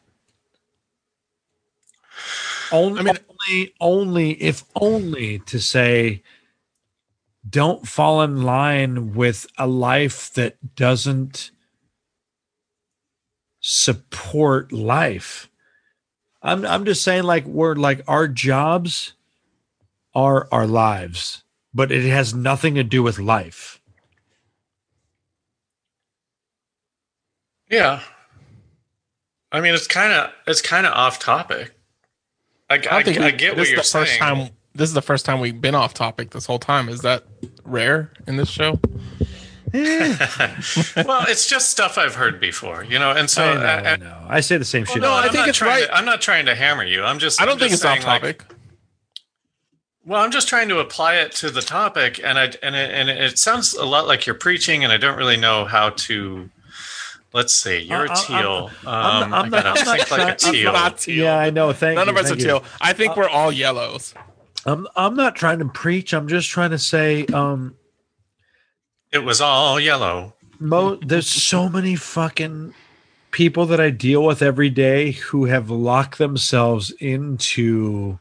Only, I mean- only, only, if only to say, don't fall in line with a life that doesn't support life. I'm, I'm just saying, like, we're like our jobs are our lives, but it has nothing to do with life. Yeah. I mean, it's kind of it's kind of off topic. I, I, don't think I we- get this what is you're the first saying. time. This is the first time we've been off topic this whole time. Is that rare in this show? Well, it's just stuff I've heard before, you know. And so, I know, I, I know. I say the same shit. no, all I the I'm think not it's trying right. To, I'm not trying to hammer you. I'm just. I don't I'm think just it's off saying, like, topic. well, I'm just trying to apply it to the topic, and I and it, and it sounds a lot like you're preaching, and I don't really know how to. Let's see. You're a I- I'm- teal. I'm Um, not- I'm I not- gotta I'm not think like a trying- I'm teal. not teal. Yeah, I know. Thank None you. of us are thank you. teal. I think we're all yellows. I'm I'm not trying to preach. I'm just trying to say, um, It was all yellow. Mo, there's so many fucking people that I deal with every day who have locked themselves into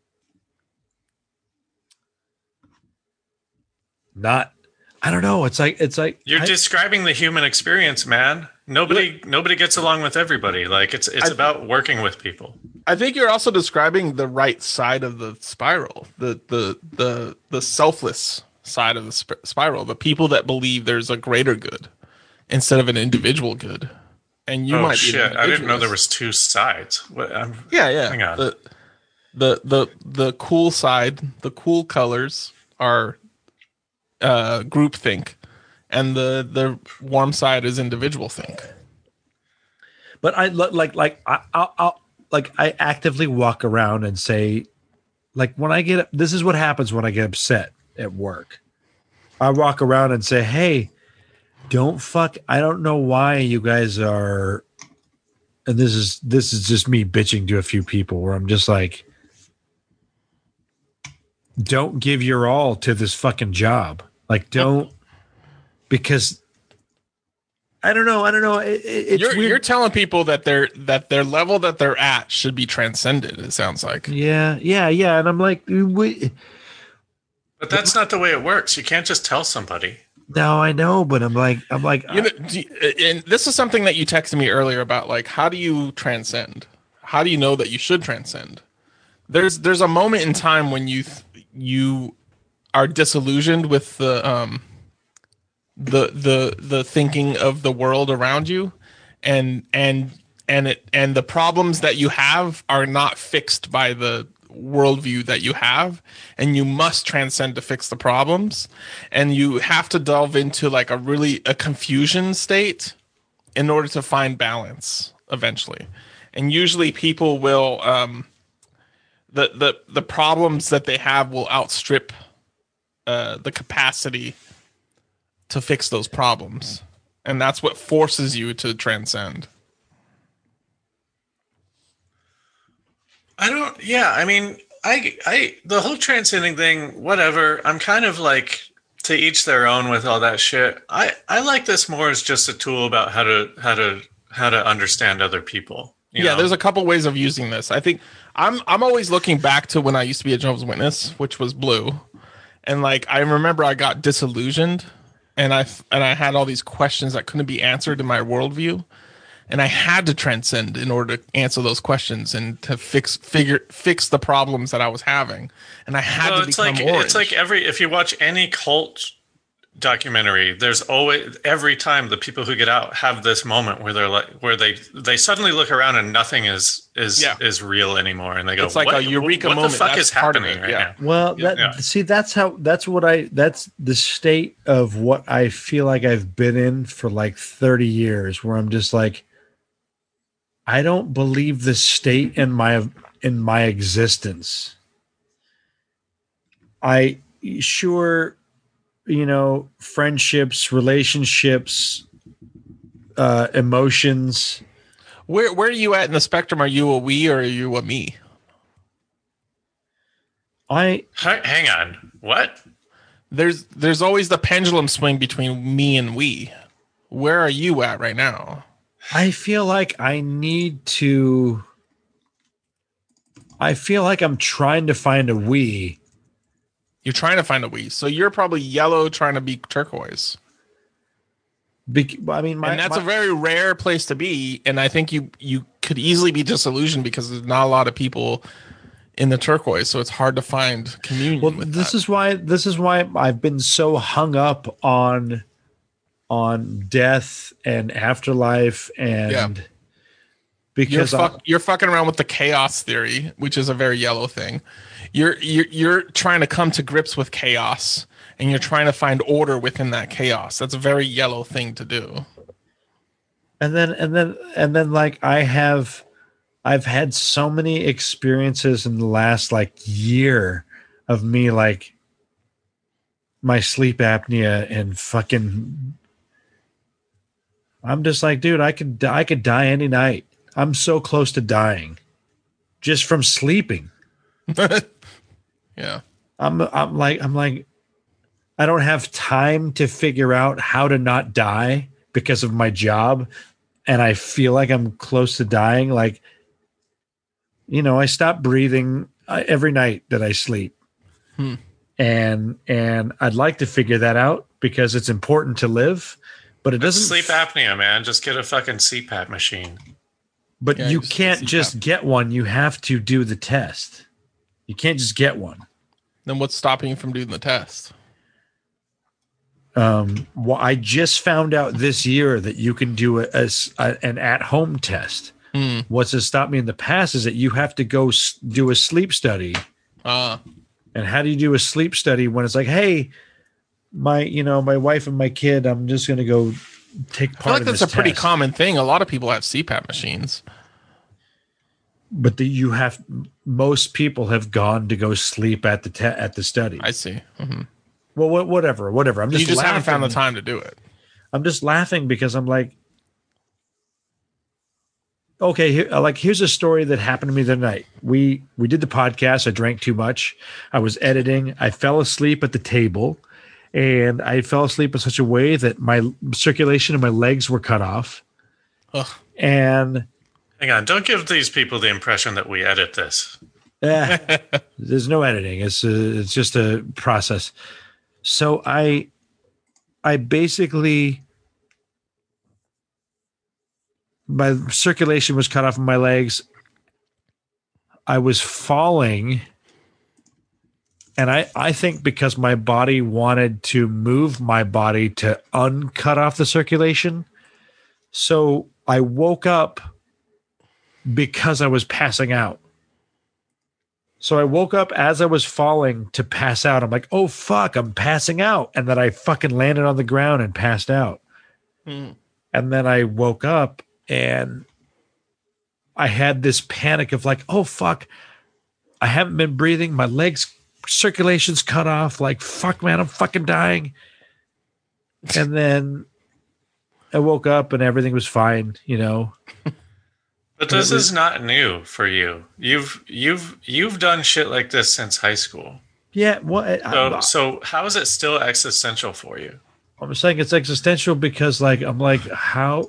not. I don't know. It's like it's like You're I- describing the human experience, man. Nobody nobody gets along with everybody. Like it's it's I- about working with people. I think you're also describing the right side of the spiral, the the the the selfless side of the sp- spiral, the people that believe there's a greater good instead of an individual good. And you oh might be shit! an I didn't know there individualist. was two sides. What, I'm, Yeah, yeah. Hang on. The, the the the cool side, the cool colors are uh groupthink, and the the warm side is individual think. but I like like I I'll, I'll like I actively walk around and say, like when I get this is what happens when I get upset at work. I walk around and say, hey, don't fuck. I don't know why you guys are. And this is this is just me bitching to a few people where I'm just like, don't give your all to this fucking job. Like, don't, because I don't know. I don't know. It, it's you're, weird. you're telling people that they're that their level that they're at should be transcended. It sounds like. Yeah, yeah, yeah. And I'm like, we, but that's not the way it works. You can't just tell somebody. no, I know, but I'm like, I'm like, You know, do you- and this is something that you texted me earlier about, like, how do you transcend? How do you know that you should transcend? There's there's a moment in time when you th- you are disillusioned with the um the the the thinking of the world around you, and and and it and the problems that you have are not fixed by the worldview that you have, and you must transcend to fix the problems, and you have to delve into like a really a confusion state in order to find balance eventually. And usually people will um the the the problems that they have will outstrip uh the capacity to fix those problems, and that's what forces you to transcend. I don't. Yeah, I mean, I, I, the whole transcending thing, whatever. I'm kind of like to each their own with all that shit. I, I like this more as just a tool about how to, how to, how to understand other people. You Yeah, know? there's a couple ways of using this. I think I'm, I'm always looking back to when I used to be a Jehovah's Witness, which was blue, and like I remember I got disillusioned, and I, and I had all these questions that couldn't be answered in my worldview. And I had to transcend in order to answer those questions and to fix figure fix the problems that I was having. And I had Well, to it's become like orange. it's like every if you watch any cult documentary, there's always every time the people who get out have this moment where they're like where they they suddenly look around and nothing is is Yeah. is real anymore, and they go, It's like what, a eureka what moment. the fuck That's is part of happening it, right yeah. now? well, that Yeah. see, that's how that's what I that's the state of what I feel like I've been in for like thirty years, where I'm just like, I don't believe this state in my in my existence. I sure, you know, friendships, relationships, uh, emotions. where where are you at in the spectrum? Are you a we or are you a me? I Hi- Hang on, what? There's there's always the pendulum swing between me and we. Where are you at right now? I feel like I need to. I feel like I'm trying to find a we. You're trying to find a we. So you're probably yellow trying to be turquoise. Bec- I mean, my, and that's my- a very rare place to be. And I think you you could easily be disillusioned because there's not a lot of people in the turquoise, so it's hard to find communion. Well, with this that. is why this is why I've been so hung up on on death and afterlife, and Yeah. you're, because I- fuck, you're fucking around with the chaos theory, which is a very yellow thing. You're you're you're trying to come to grips with chaos, and you're trying to find order within that chaos. That's a very yellow thing to do. and then and then and then like I have I've had so many experiences in the last like year of me like my sleep apnea and fucking I'm just like, dude, I could I could die any night. I'm so close to dying just from sleeping. Yeah. I'm I'm like I'm like I don't have time to figure out how to not die because of my job, and I feel like I'm close to dying. Like, you know, I stop breathing uh, every night that I sleep. Hmm. And and I'd like to figure that out because it's important to live, but it It's doesn't sleep apnea, man. Just get a fucking C PAP machine. But Yeah, you you can't see just that. get one. You have to do the test. You can't just get one. Then what's stopping you from doing the test? Um, well, I just found out this year that you can do a, a s- a- an at-home test. Hmm. What's to stop me in the past is that you have to go s- do a sleep study. Uh, And how do you do a sleep study when it's like, hey, my, you know, my wife and my kid, I'm just going to go take I feel part like in that's this a pretty test. common thing. A lot of people have C PAP machines. But the, you have most people have gone to go sleep at the te- at the study. I see. hmm Well, wha- whatever, whatever. I'm just You just laughing. haven't found the time to do it. I'm just laughing because I'm like, okay, here, like here's a story that happened to me the other night. We we did the podcast. I drank too much. I was editing. I fell asleep at the table, and I fell asleep in such a way that my circulation in my legs were cut off. Ugh. And Hang on, don't give these people the impression that we edit this. eh, there's no editing. It's a, it's just a process. So I I basically my circulation was cut off in my legs. I was falling. And I, I think because my body wanted to move my body to uncut off the circulation. So I woke up because I was passing out. So I woke up as I was falling to pass out. I'm like, oh, fuck, I'm passing out. And then I fucking landed on the ground and passed out. Mm. And then I woke up and I had this panic of like, oh, fuck, I haven't been breathing. My legs circulation's cut off. Like, fuck, man, I'm fucking dying. And then I woke up and everything was fine, you know. But this is not new for you. You've you've you've done shit like this since high school. Yeah, well, I, So I, so how is it still existential for you? I'm saying it's existential because, like, I'm like, how?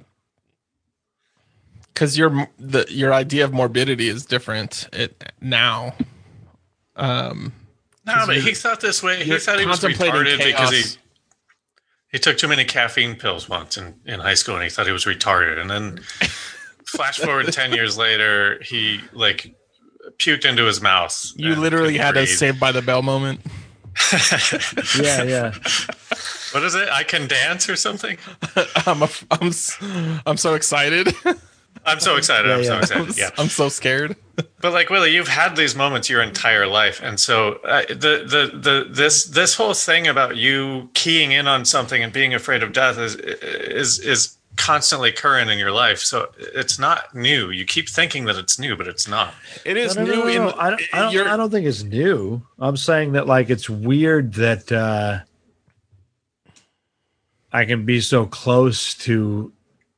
Because your the your idea of morbidity is different it now. Um, No, but he thought this way. He you're thought he was contemplating retarded because he chaos. he took too many caffeine pills once in, in high school, and he thought he was retarded. And then flash forward ten years later, he like puked into his mouth. You and literally couldn't had a breathe. Saved by the Bell moment. Yeah, yeah. What is it? I can dance or something? I'm a, I'm s- I'm so excited. I'm so excited. Yeah, I'm so yeah. excited. Yeah. I'm so scared. But like Willie, you've had these moments your entire life, and so uh, the the the this this whole thing about you keying in on something and being afraid of death is is is constantly current in your life. So it's not new. You keep thinking that it's new, but it's not. It is No, no, no, new. no, in no. I don't, I, don't, you're- I don't think it's new. I'm saying that, like, it's weird that uh, I can be so close to.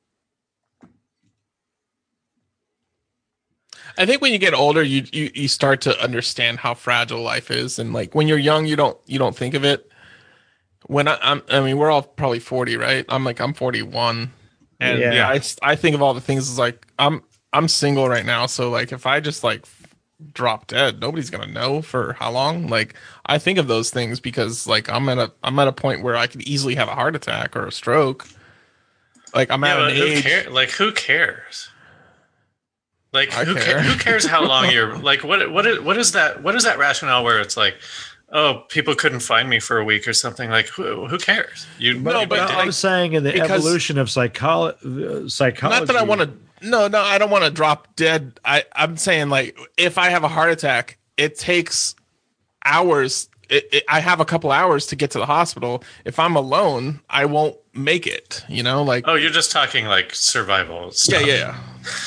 I think when you get older, you, you you start to understand how fragile life is, and like when you're young, you don't you don't think of it. When I, I'm, I mean, we're all probably forty, right? I'm like I'm forty-one, and Yeah. yeah, I I think of all the things as like I'm I'm single right now, so like if I just like drop dead, nobody's gonna know for how long. Like I think of those things because like I'm at a I'm at a point where I could easily have a heart attack or a stroke. Like I'm Yeah, at an but who age. care? Like who cares? Like I who care. care. Who cares how long you're like what what is, what is that what is that rationale where it's like, oh, people couldn't find me for a week or something? Like who who cares? You No, you but did I'm it. saying in the because- evolution of psycholo- uh, psychology. Not that I want to. No, no, I don't want to drop dead. I, I'm saying like if I have a heart attack, it takes hours. It, it, I have a couple hours to get to the hospital. If I'm alone, I won't make it. You know, like Oh, you're just talking like survival yeah, stuff. yeah, yeah.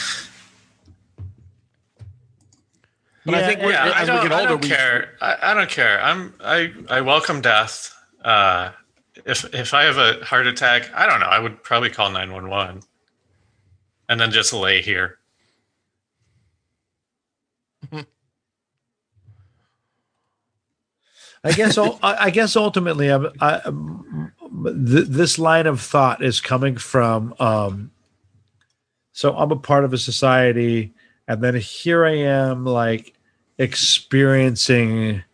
But I Yeah, think we're, Yeah, I as don't, we get I older, don't we care. I, I don't care. I'm I I welcome death. Uh, if if I have a heart attack, I don't know. I would probably call nine one one, and then just lay here. I guess. ul- I I guess ultimately, I'm, I, um, th- this line of thought is coming from. Um, so I'm a part of a society, and then here I am, like experiencing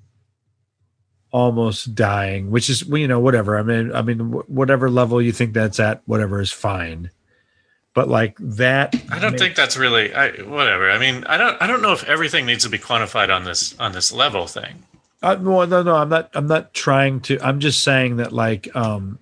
almost dying, which is, well, you know, whatever. I mean, I mean, wh- whatever level you think that's at, whatever is fine. But like that, I don't think that's really I, whatever. I mean, I don't I don't know if everything needs to be quantified on this on this level thing. Uh, no, no, no. I'm not. I'm not trying to. I'm just saying that, like, um,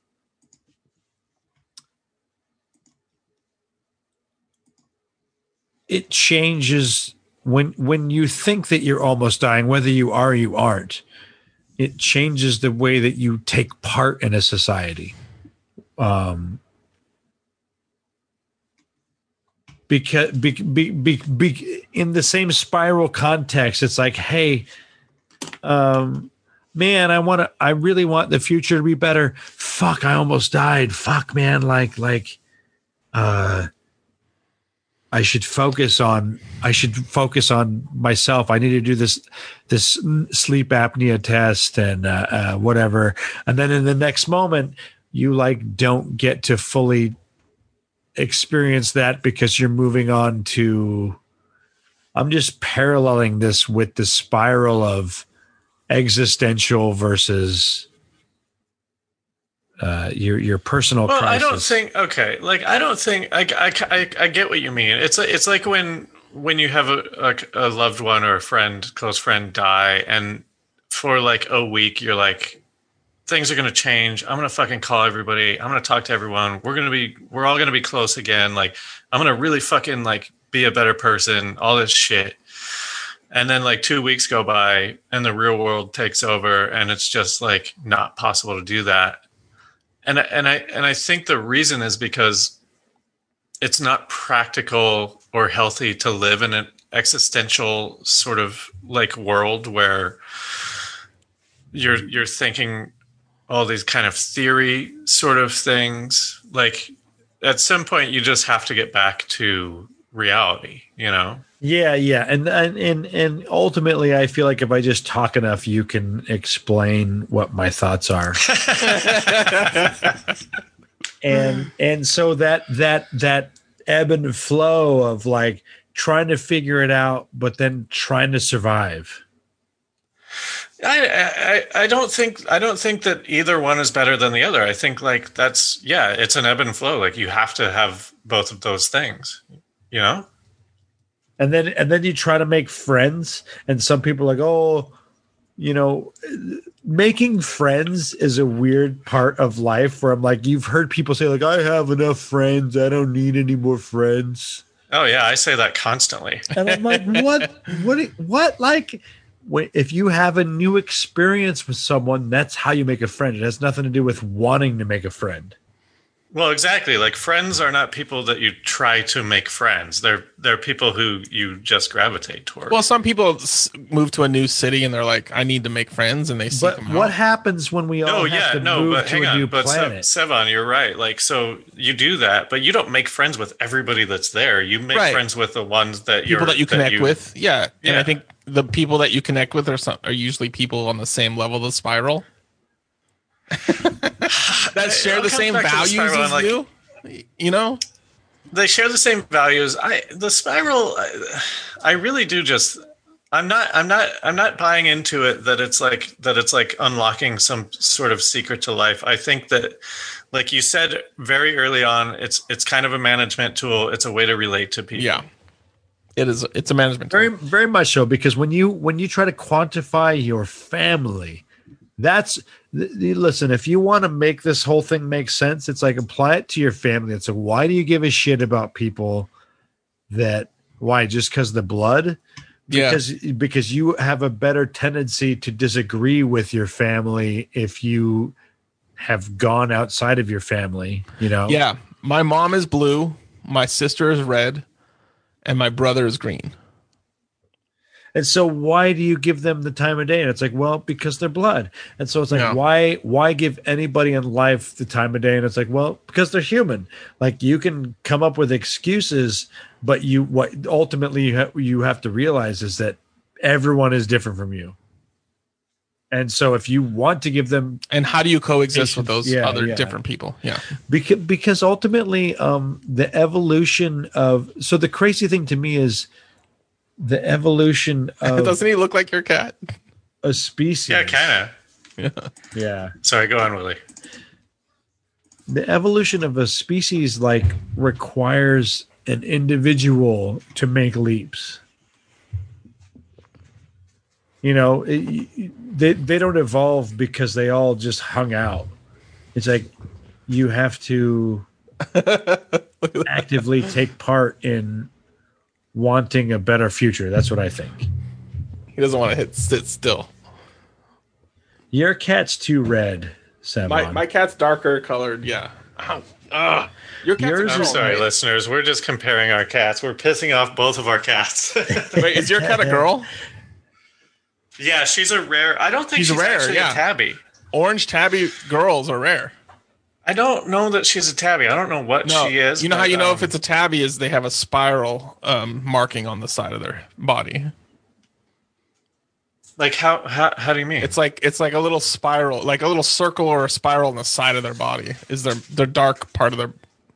it changes when when you think that you're almost dying, whether you are or you aren't. It changes the way that you take part in a society. um, because be, be, be, be, in the same spiral context, it's like, hey, um, man, I want to, I really want the future to be better. Fuck, I almost died. Fuck, man, like, like, uh. I should focus on I should focus on myself. I need to do this this sleep apnea test and uh, uh, whatever. And then in the next moment, you like don't get to fully experience that because you're moving on to. I'm just paralleling this with the spiral of existential versus uh, your your personal well, crisis. I don't think okay. Like I don't think I, I, I, I get what you mean. It's it's like when when you have a, a a loved one or a friend, close friend die, and for like a week you're like, things are gonna change. I'm gonna fucking call everybody. I'm gonna talk to everyone. We're gonna be we're all gonna be close again. Like I'm gonna really fucking like be a better person. All this shit. And then like two weeks go by and the real world takes over and it's just like not possible to do that. And and I and I think the reason is because it's not practical or healthy to live in an existential sort of like world where you're you're thinking all these kind of theory sort of things. Like at some point you just have to get back to reality, you know? Yeah, yeah. And and and and ultimately I feel like if I just talk enough you can explain what my thoughts are. and and so that that that ebb and flow of like trying to figure it out but then trying to survive. I, I I don't think I don't think that either one is better than the other. I think like that's yeah, it's an ebb and flow. Like you have to have both of those things, you know? And then and then you try to make friends and some people are like, oh, you know, making friends is a weird part of life where I'm like, you've heard people say like, I have enough friends. I don't need any more friends. Oh yeah, I say that constantly. And I'm like, what, what, what? Like, if you have a new experience with someone, that's how you make a friend. It has nothing to do with wanting to make a friend. Well, exactly. Like friends are not people that you try to make friends. They're they're people who you just gravitate toward. Well, some people s- move to a new city and they're like, I need to make friends, and they seek But them what out. happens when we all no, have yeah, to no, move but to hang a on. new But Se- planet? Sevon, you're right. Like, so you do that, but you don't make friends with everybody that's there. You make Right. friends with the ones that you're People that you connect you, with, yeah. And Yeah. I think the people that you connect with are some, are usually people on the same level of the spiral that share I'll the come same back to the values spiral as and, like, you. You know, They share the same values. I the spiral. I, I really do just. I'm not. I'm not. I'm not buying into it that it's like that. It's like unlocking some sort of secret to life. I think that, like you said very early on, it's it's kind of a management tool. It's a way to relate to people. yeah, it is. It's a management Very, tool. very much so. Because when you when you try to quantify your family, that's th- th- listen. If you want to make this whole thing make sense, it's like apply it to your family. It's like, why do you give a shit about people? That why just because the blood? Yeah. Because because you have a better tendency to disagree with your family if you have gone outside of your family. You know. Yeah, my mom is blue, my sister is red, and my brother is green. And so why do you give them the time of day? And it's like, well, because they're blood. And so it's like, Yeah. why why give anybody in life the time of day? And it's like, well, because they're human. Like you can come up with excuses, but you what ultimately you, ha- you have to realize is that everyone is different from you. And so if you want to give them And how do you coexist with those Yeah, other yeah. different people? Yeah. because because ultimately um the evolution of so the crazy thing to me is the evolution of Doesn't he look like your cat? a species. Yeah, kind Yeah. Yeah. of. Sorry, go on, Willie. The evolution of a species like requires an individual to make leaps. You know, it, they they don't evolve because they all just hung out. It's like you have to actively take part in wanting a better future. That's what I think. He doesn't want to hit sit still. Your cat's too red, Sam. My my cat's darker colored, yeah. Ow. Ugh. Your cat's Yours a I'm girl, sorry, right? listeners. We're just comparing our cats. We're pissing off both of our cats. Wait, is your cat a girl? Yeah, she's a rare. I don't think She's she's, rare, actually yeah. a tabby. Orange tabby girls are rare. I don't know that she's a tabby. I don't know what No, she is. you know how but, you know um, if it's a tabby is they have a spiral um, marking on the side of their body. like how, how how do you mean? It's like it's like a little spiral, like a little circle or a spiral on the side of their body. Is their their dark part of their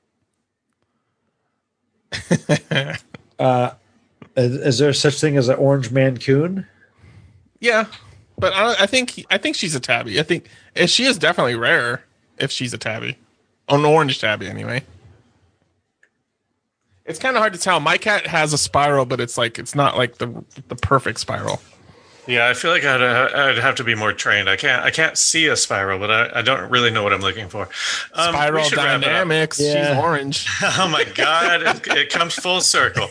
Is, is there such thing as an orange Mancoon? yeah? But I, I think I think she's a tabby. I think if she is definitely rare if she's a tabby, an orange tabby anyway. It's kind of hard to tell. My cat has a spiral, but it's like it's not like the the perfect spiral. Yeah, I feel like I'd, uh, I'd have to be more trained. I can't I can't see a spiral, but I, I don't really know what I'm looking for. Um, we Spiral should wrap it up. dynamics. Yeah. She's orange. Oh my god, it, it comes full circle.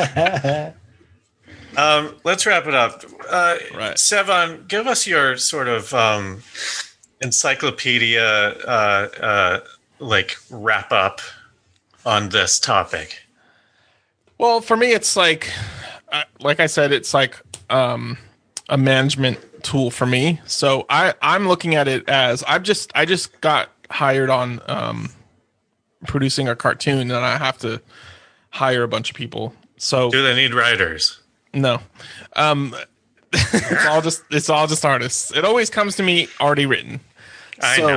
Um, let's wrap it up. Uh, Right. Sevon, give us your sort of um, encyclopedia, uh, uh, like wrap up on this topic. Well, for me, it's like, uh, like I said, it's like um, a management tool for me. So I, I'm looking at it as I've just, I just got hired on um, producing a cartoon, and I have to hire a bunch of people. So Do they need writers? no, um, it's all just, it's all just artists. It always comes to me already written. I So,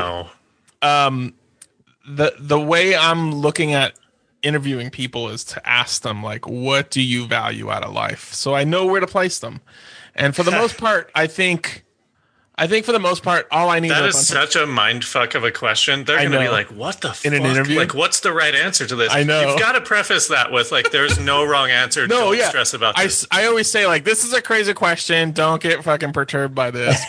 know. the the way I'm looking at interviewing people is to ask them like, what do you value out of life? So I know where to place them. And for the most part, I think I think for the most part, all I need That are a is bunch such a mind fuck of a question. They're I going to be know. like, what the In fuck? an interview? Like, what's the right answer to this? I know. You've got to preface that with, like, there's no wrong answer. no, Don't yeah. stress about I, this. s- I always say like, this is a crazy question. Don't get fucking perturbed by this.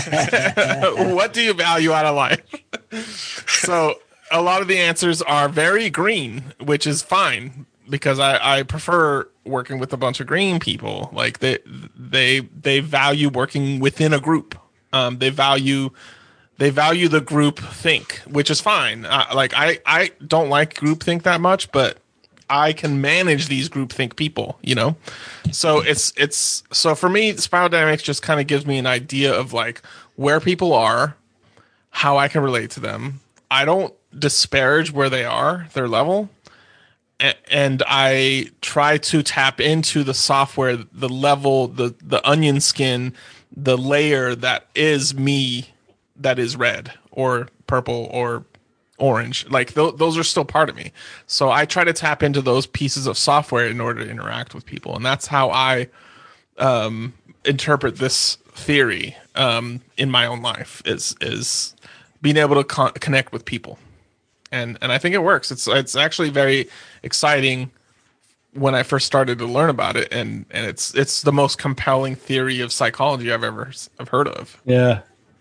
But what do you value out of life? So a lot of the answers are very green, which is fine because I, I prefer working with a bunch of green people. Like they they they value working within a group. Um, they value they value the group think, which is fine. Uh, like I I don't like group think that much, but I can manage these group think people, you know? So it's, it's, so for me, Spiral Dynamics just kind of gives me an idea of like where people are, how I can relate to them. I don't disparage where they are, their level. A- And I try to tap into the software, the level, the, the onion skin, the layer that is me, that is red or purple or orange. Like th- those are still part of me. So I try to tap into those pieces of software in order to interact with people. And that's how I um, interpret this theory um, in my own life is, is being able to con- connect with people. And, and I think it works. It's, it's actually very exciting when I first started to learn about it. And, and it's, it's the most compelling theory of psychology I've ever I've heard of. Yeah.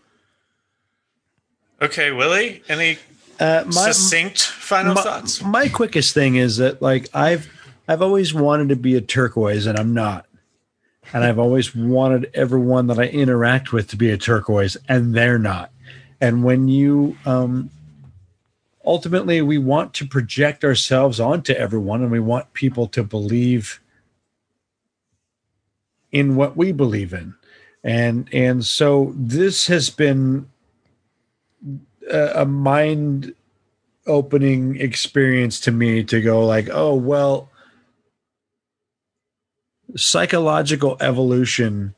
Okay, Willie, any Uh, my, succinct final my, thoughts? my quickest thing is that like I've I've always wanted to be a turquoise and I'm not. And I've always wanted everyone that I interact with to be a turquoise and they're not. And when you um ultimately we want to project ourselves onto everyone and we want people to believe in what we believe in. And and so this has been a, a mind opening experience to me to go like, oh, well, psychological evolution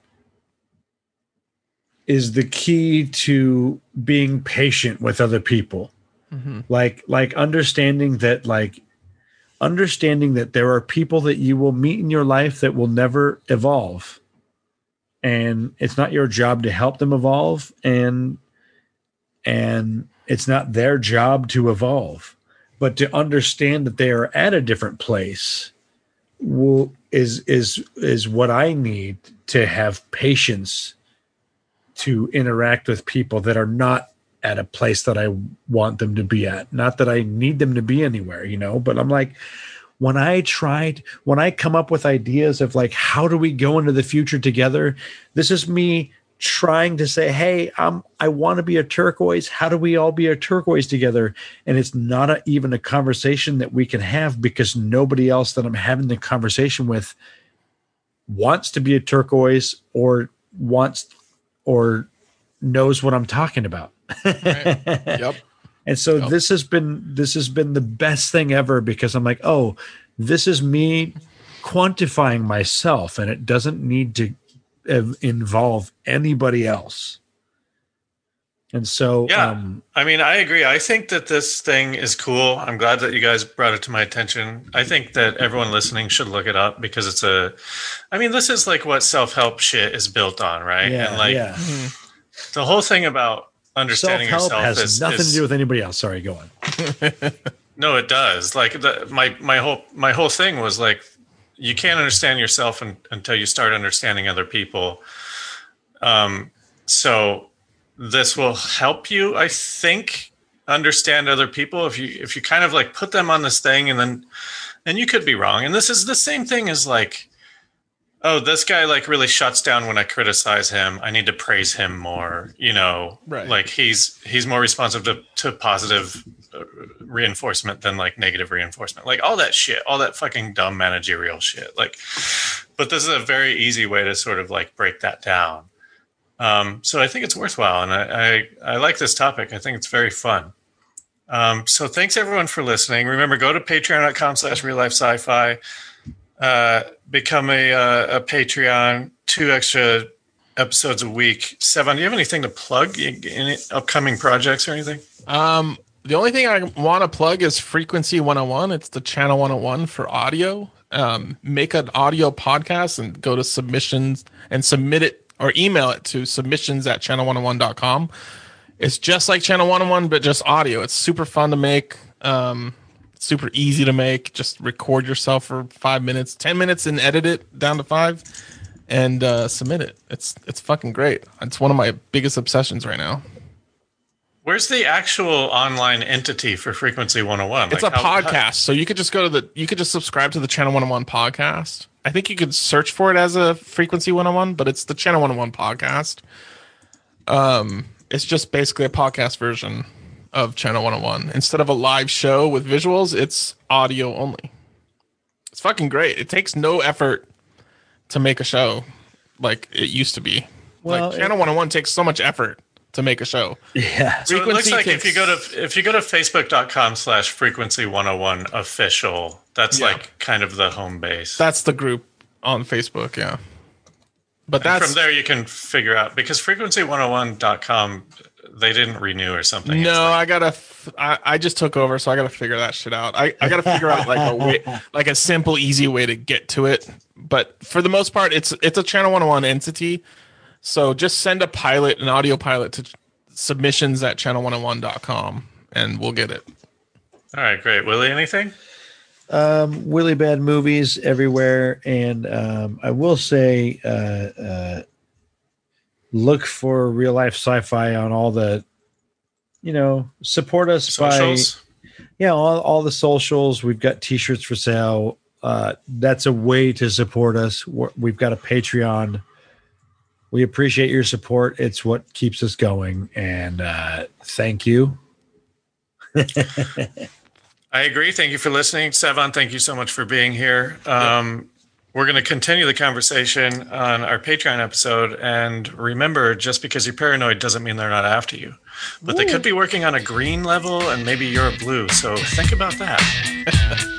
is the key to being patient with other people. Mm-hmm. Like, like understanding that, like understanding that there are people that you will meet in your life that will never evolve. And it's not your job to help them evolve. And, and it's not their job to evolve, but to understand that they are at a different place will, is, is, is what I need to have patience to interact with people that are not at a place that I want them to be at. Not that I need them to be anywhere, you know, but I'm like, when I tried, when I come up with ideas of like, how do we go into the future together? This is me trying to say, hey, um, I want to be a turquoise. How do we all be a turquoise together? And it's not a, even a conversation that we can have because nobody else that I'm having the conversation with wants to be a turquoise or wants or knows what I'm talking about. Right. Yep. And so yep. this has been this has been the best thing ever because I'm like, oh, this is me quantifying myself, and it doesn't need to uh, involve anybody else. And so, yeah, um, I mean, I agree. I think that this thing is cool. I'm glad that you guys brought it to my attention. I think that everyone listening should look it up because it's a, I mean, this is like what self-help shit is built on, right? Yeah, and like yeah. the whole thing about understanding self-help yourself has is, nothing is, to do with anybody else. Sorry, go on. No, it does. Like the, my, my whole, my whole thing was like, you can't understand yourself un, until you start understanding other people. Um, so this will help you, I think, understand other people. If you, if you kind of like put them on this thing and then, and you could be wrong. And this is the same thing as like, oh, this guy like really shuts down when I criticize him. I need to praise him more, you know, right. Like he's, he's more responsive to, to positive reinforcement than like negative reinforcement, like all that shit, all that fucking dumb managerial shit. Like, but this is a very easy way to sort of like break that down. Um, so I think it's worthwhile. And I, I, I like this topic. I think it's very fun. Um, so thanks everyone for listening. Remember, go to patreon.com slash real life sci-fi, uh, become a, uh, a Patreon, two extra episodes a week. Sevan, do you have anything to plug? Any upcoming projects or anything? Um, The only thing I want to plug is Frequency one oh one. It's the channel one oh one for audio. Um, make an audio podcast and go to submissions and submit it or email it to submissions at channel one oh one dot com. It's just like Channel one oh one, but just audio. It's super fun to make. Um, super easy to make. Just record yourself for five minutes, ten minutes and edit it down to five and uh, submit it. It's, it's fucking great. It's one of my biggest obsessions right now. Where's the actual online entity for Frequency one oh one? It's like a how, podcast. how, so you could just go to the, you could just subscribe to the Channel one oh one podcast. I think you could search for it as a Frequency one oh one, but it's the Channel one oh one podcast. Um, it's just basically a podcast version of Channel one oh one. Instead of a live show with visuals, it's audio only. It's fucking great. It takes no effort to make a show like it used to be. Well, like Channel it, one oh one takes so much effort to make a show. Yeah. So it looks like takes, if you go to if you go to facebook.com slash frequency 101 official, that's yeah. like kind of the home base. That's the group on Facebook, yeah. But that's and from there you can figure out because frequency one oh one dot com they didn't renew or something. No, like, I gotta. I, I just took over, so I gotta figure that shit out. I, I gotta figure out like a way, like a simple, easy way to get to it. But for the most part, it's it's a Channel one oh one entity. So just send a pilot, an audio pilot, to submissions at channel one oh one dot com, and we'll get it. All right, great. Willie, anything? Um, Willie Bad Movies everywhere, and um, I will say, uh, uh, look for Real Life Sci-Fi on all the, you know, support us Socials? by, yeah, all, all the socials. We've got T-shirts for sale. Uh, that's a way to support us. We're, we've got a Patreon. We appreciate your support. It's what keeps us going, and uh, thank you. I agree. Thank you for listening. Sevan, thank you so much for being here. Um, we're going to continue the conversation on our Patreon episode. And remember, just because you're paranoid doesn't mean they're not after you. But Ooh. They could be working on a green level, and maybe you're a blue. So think about that.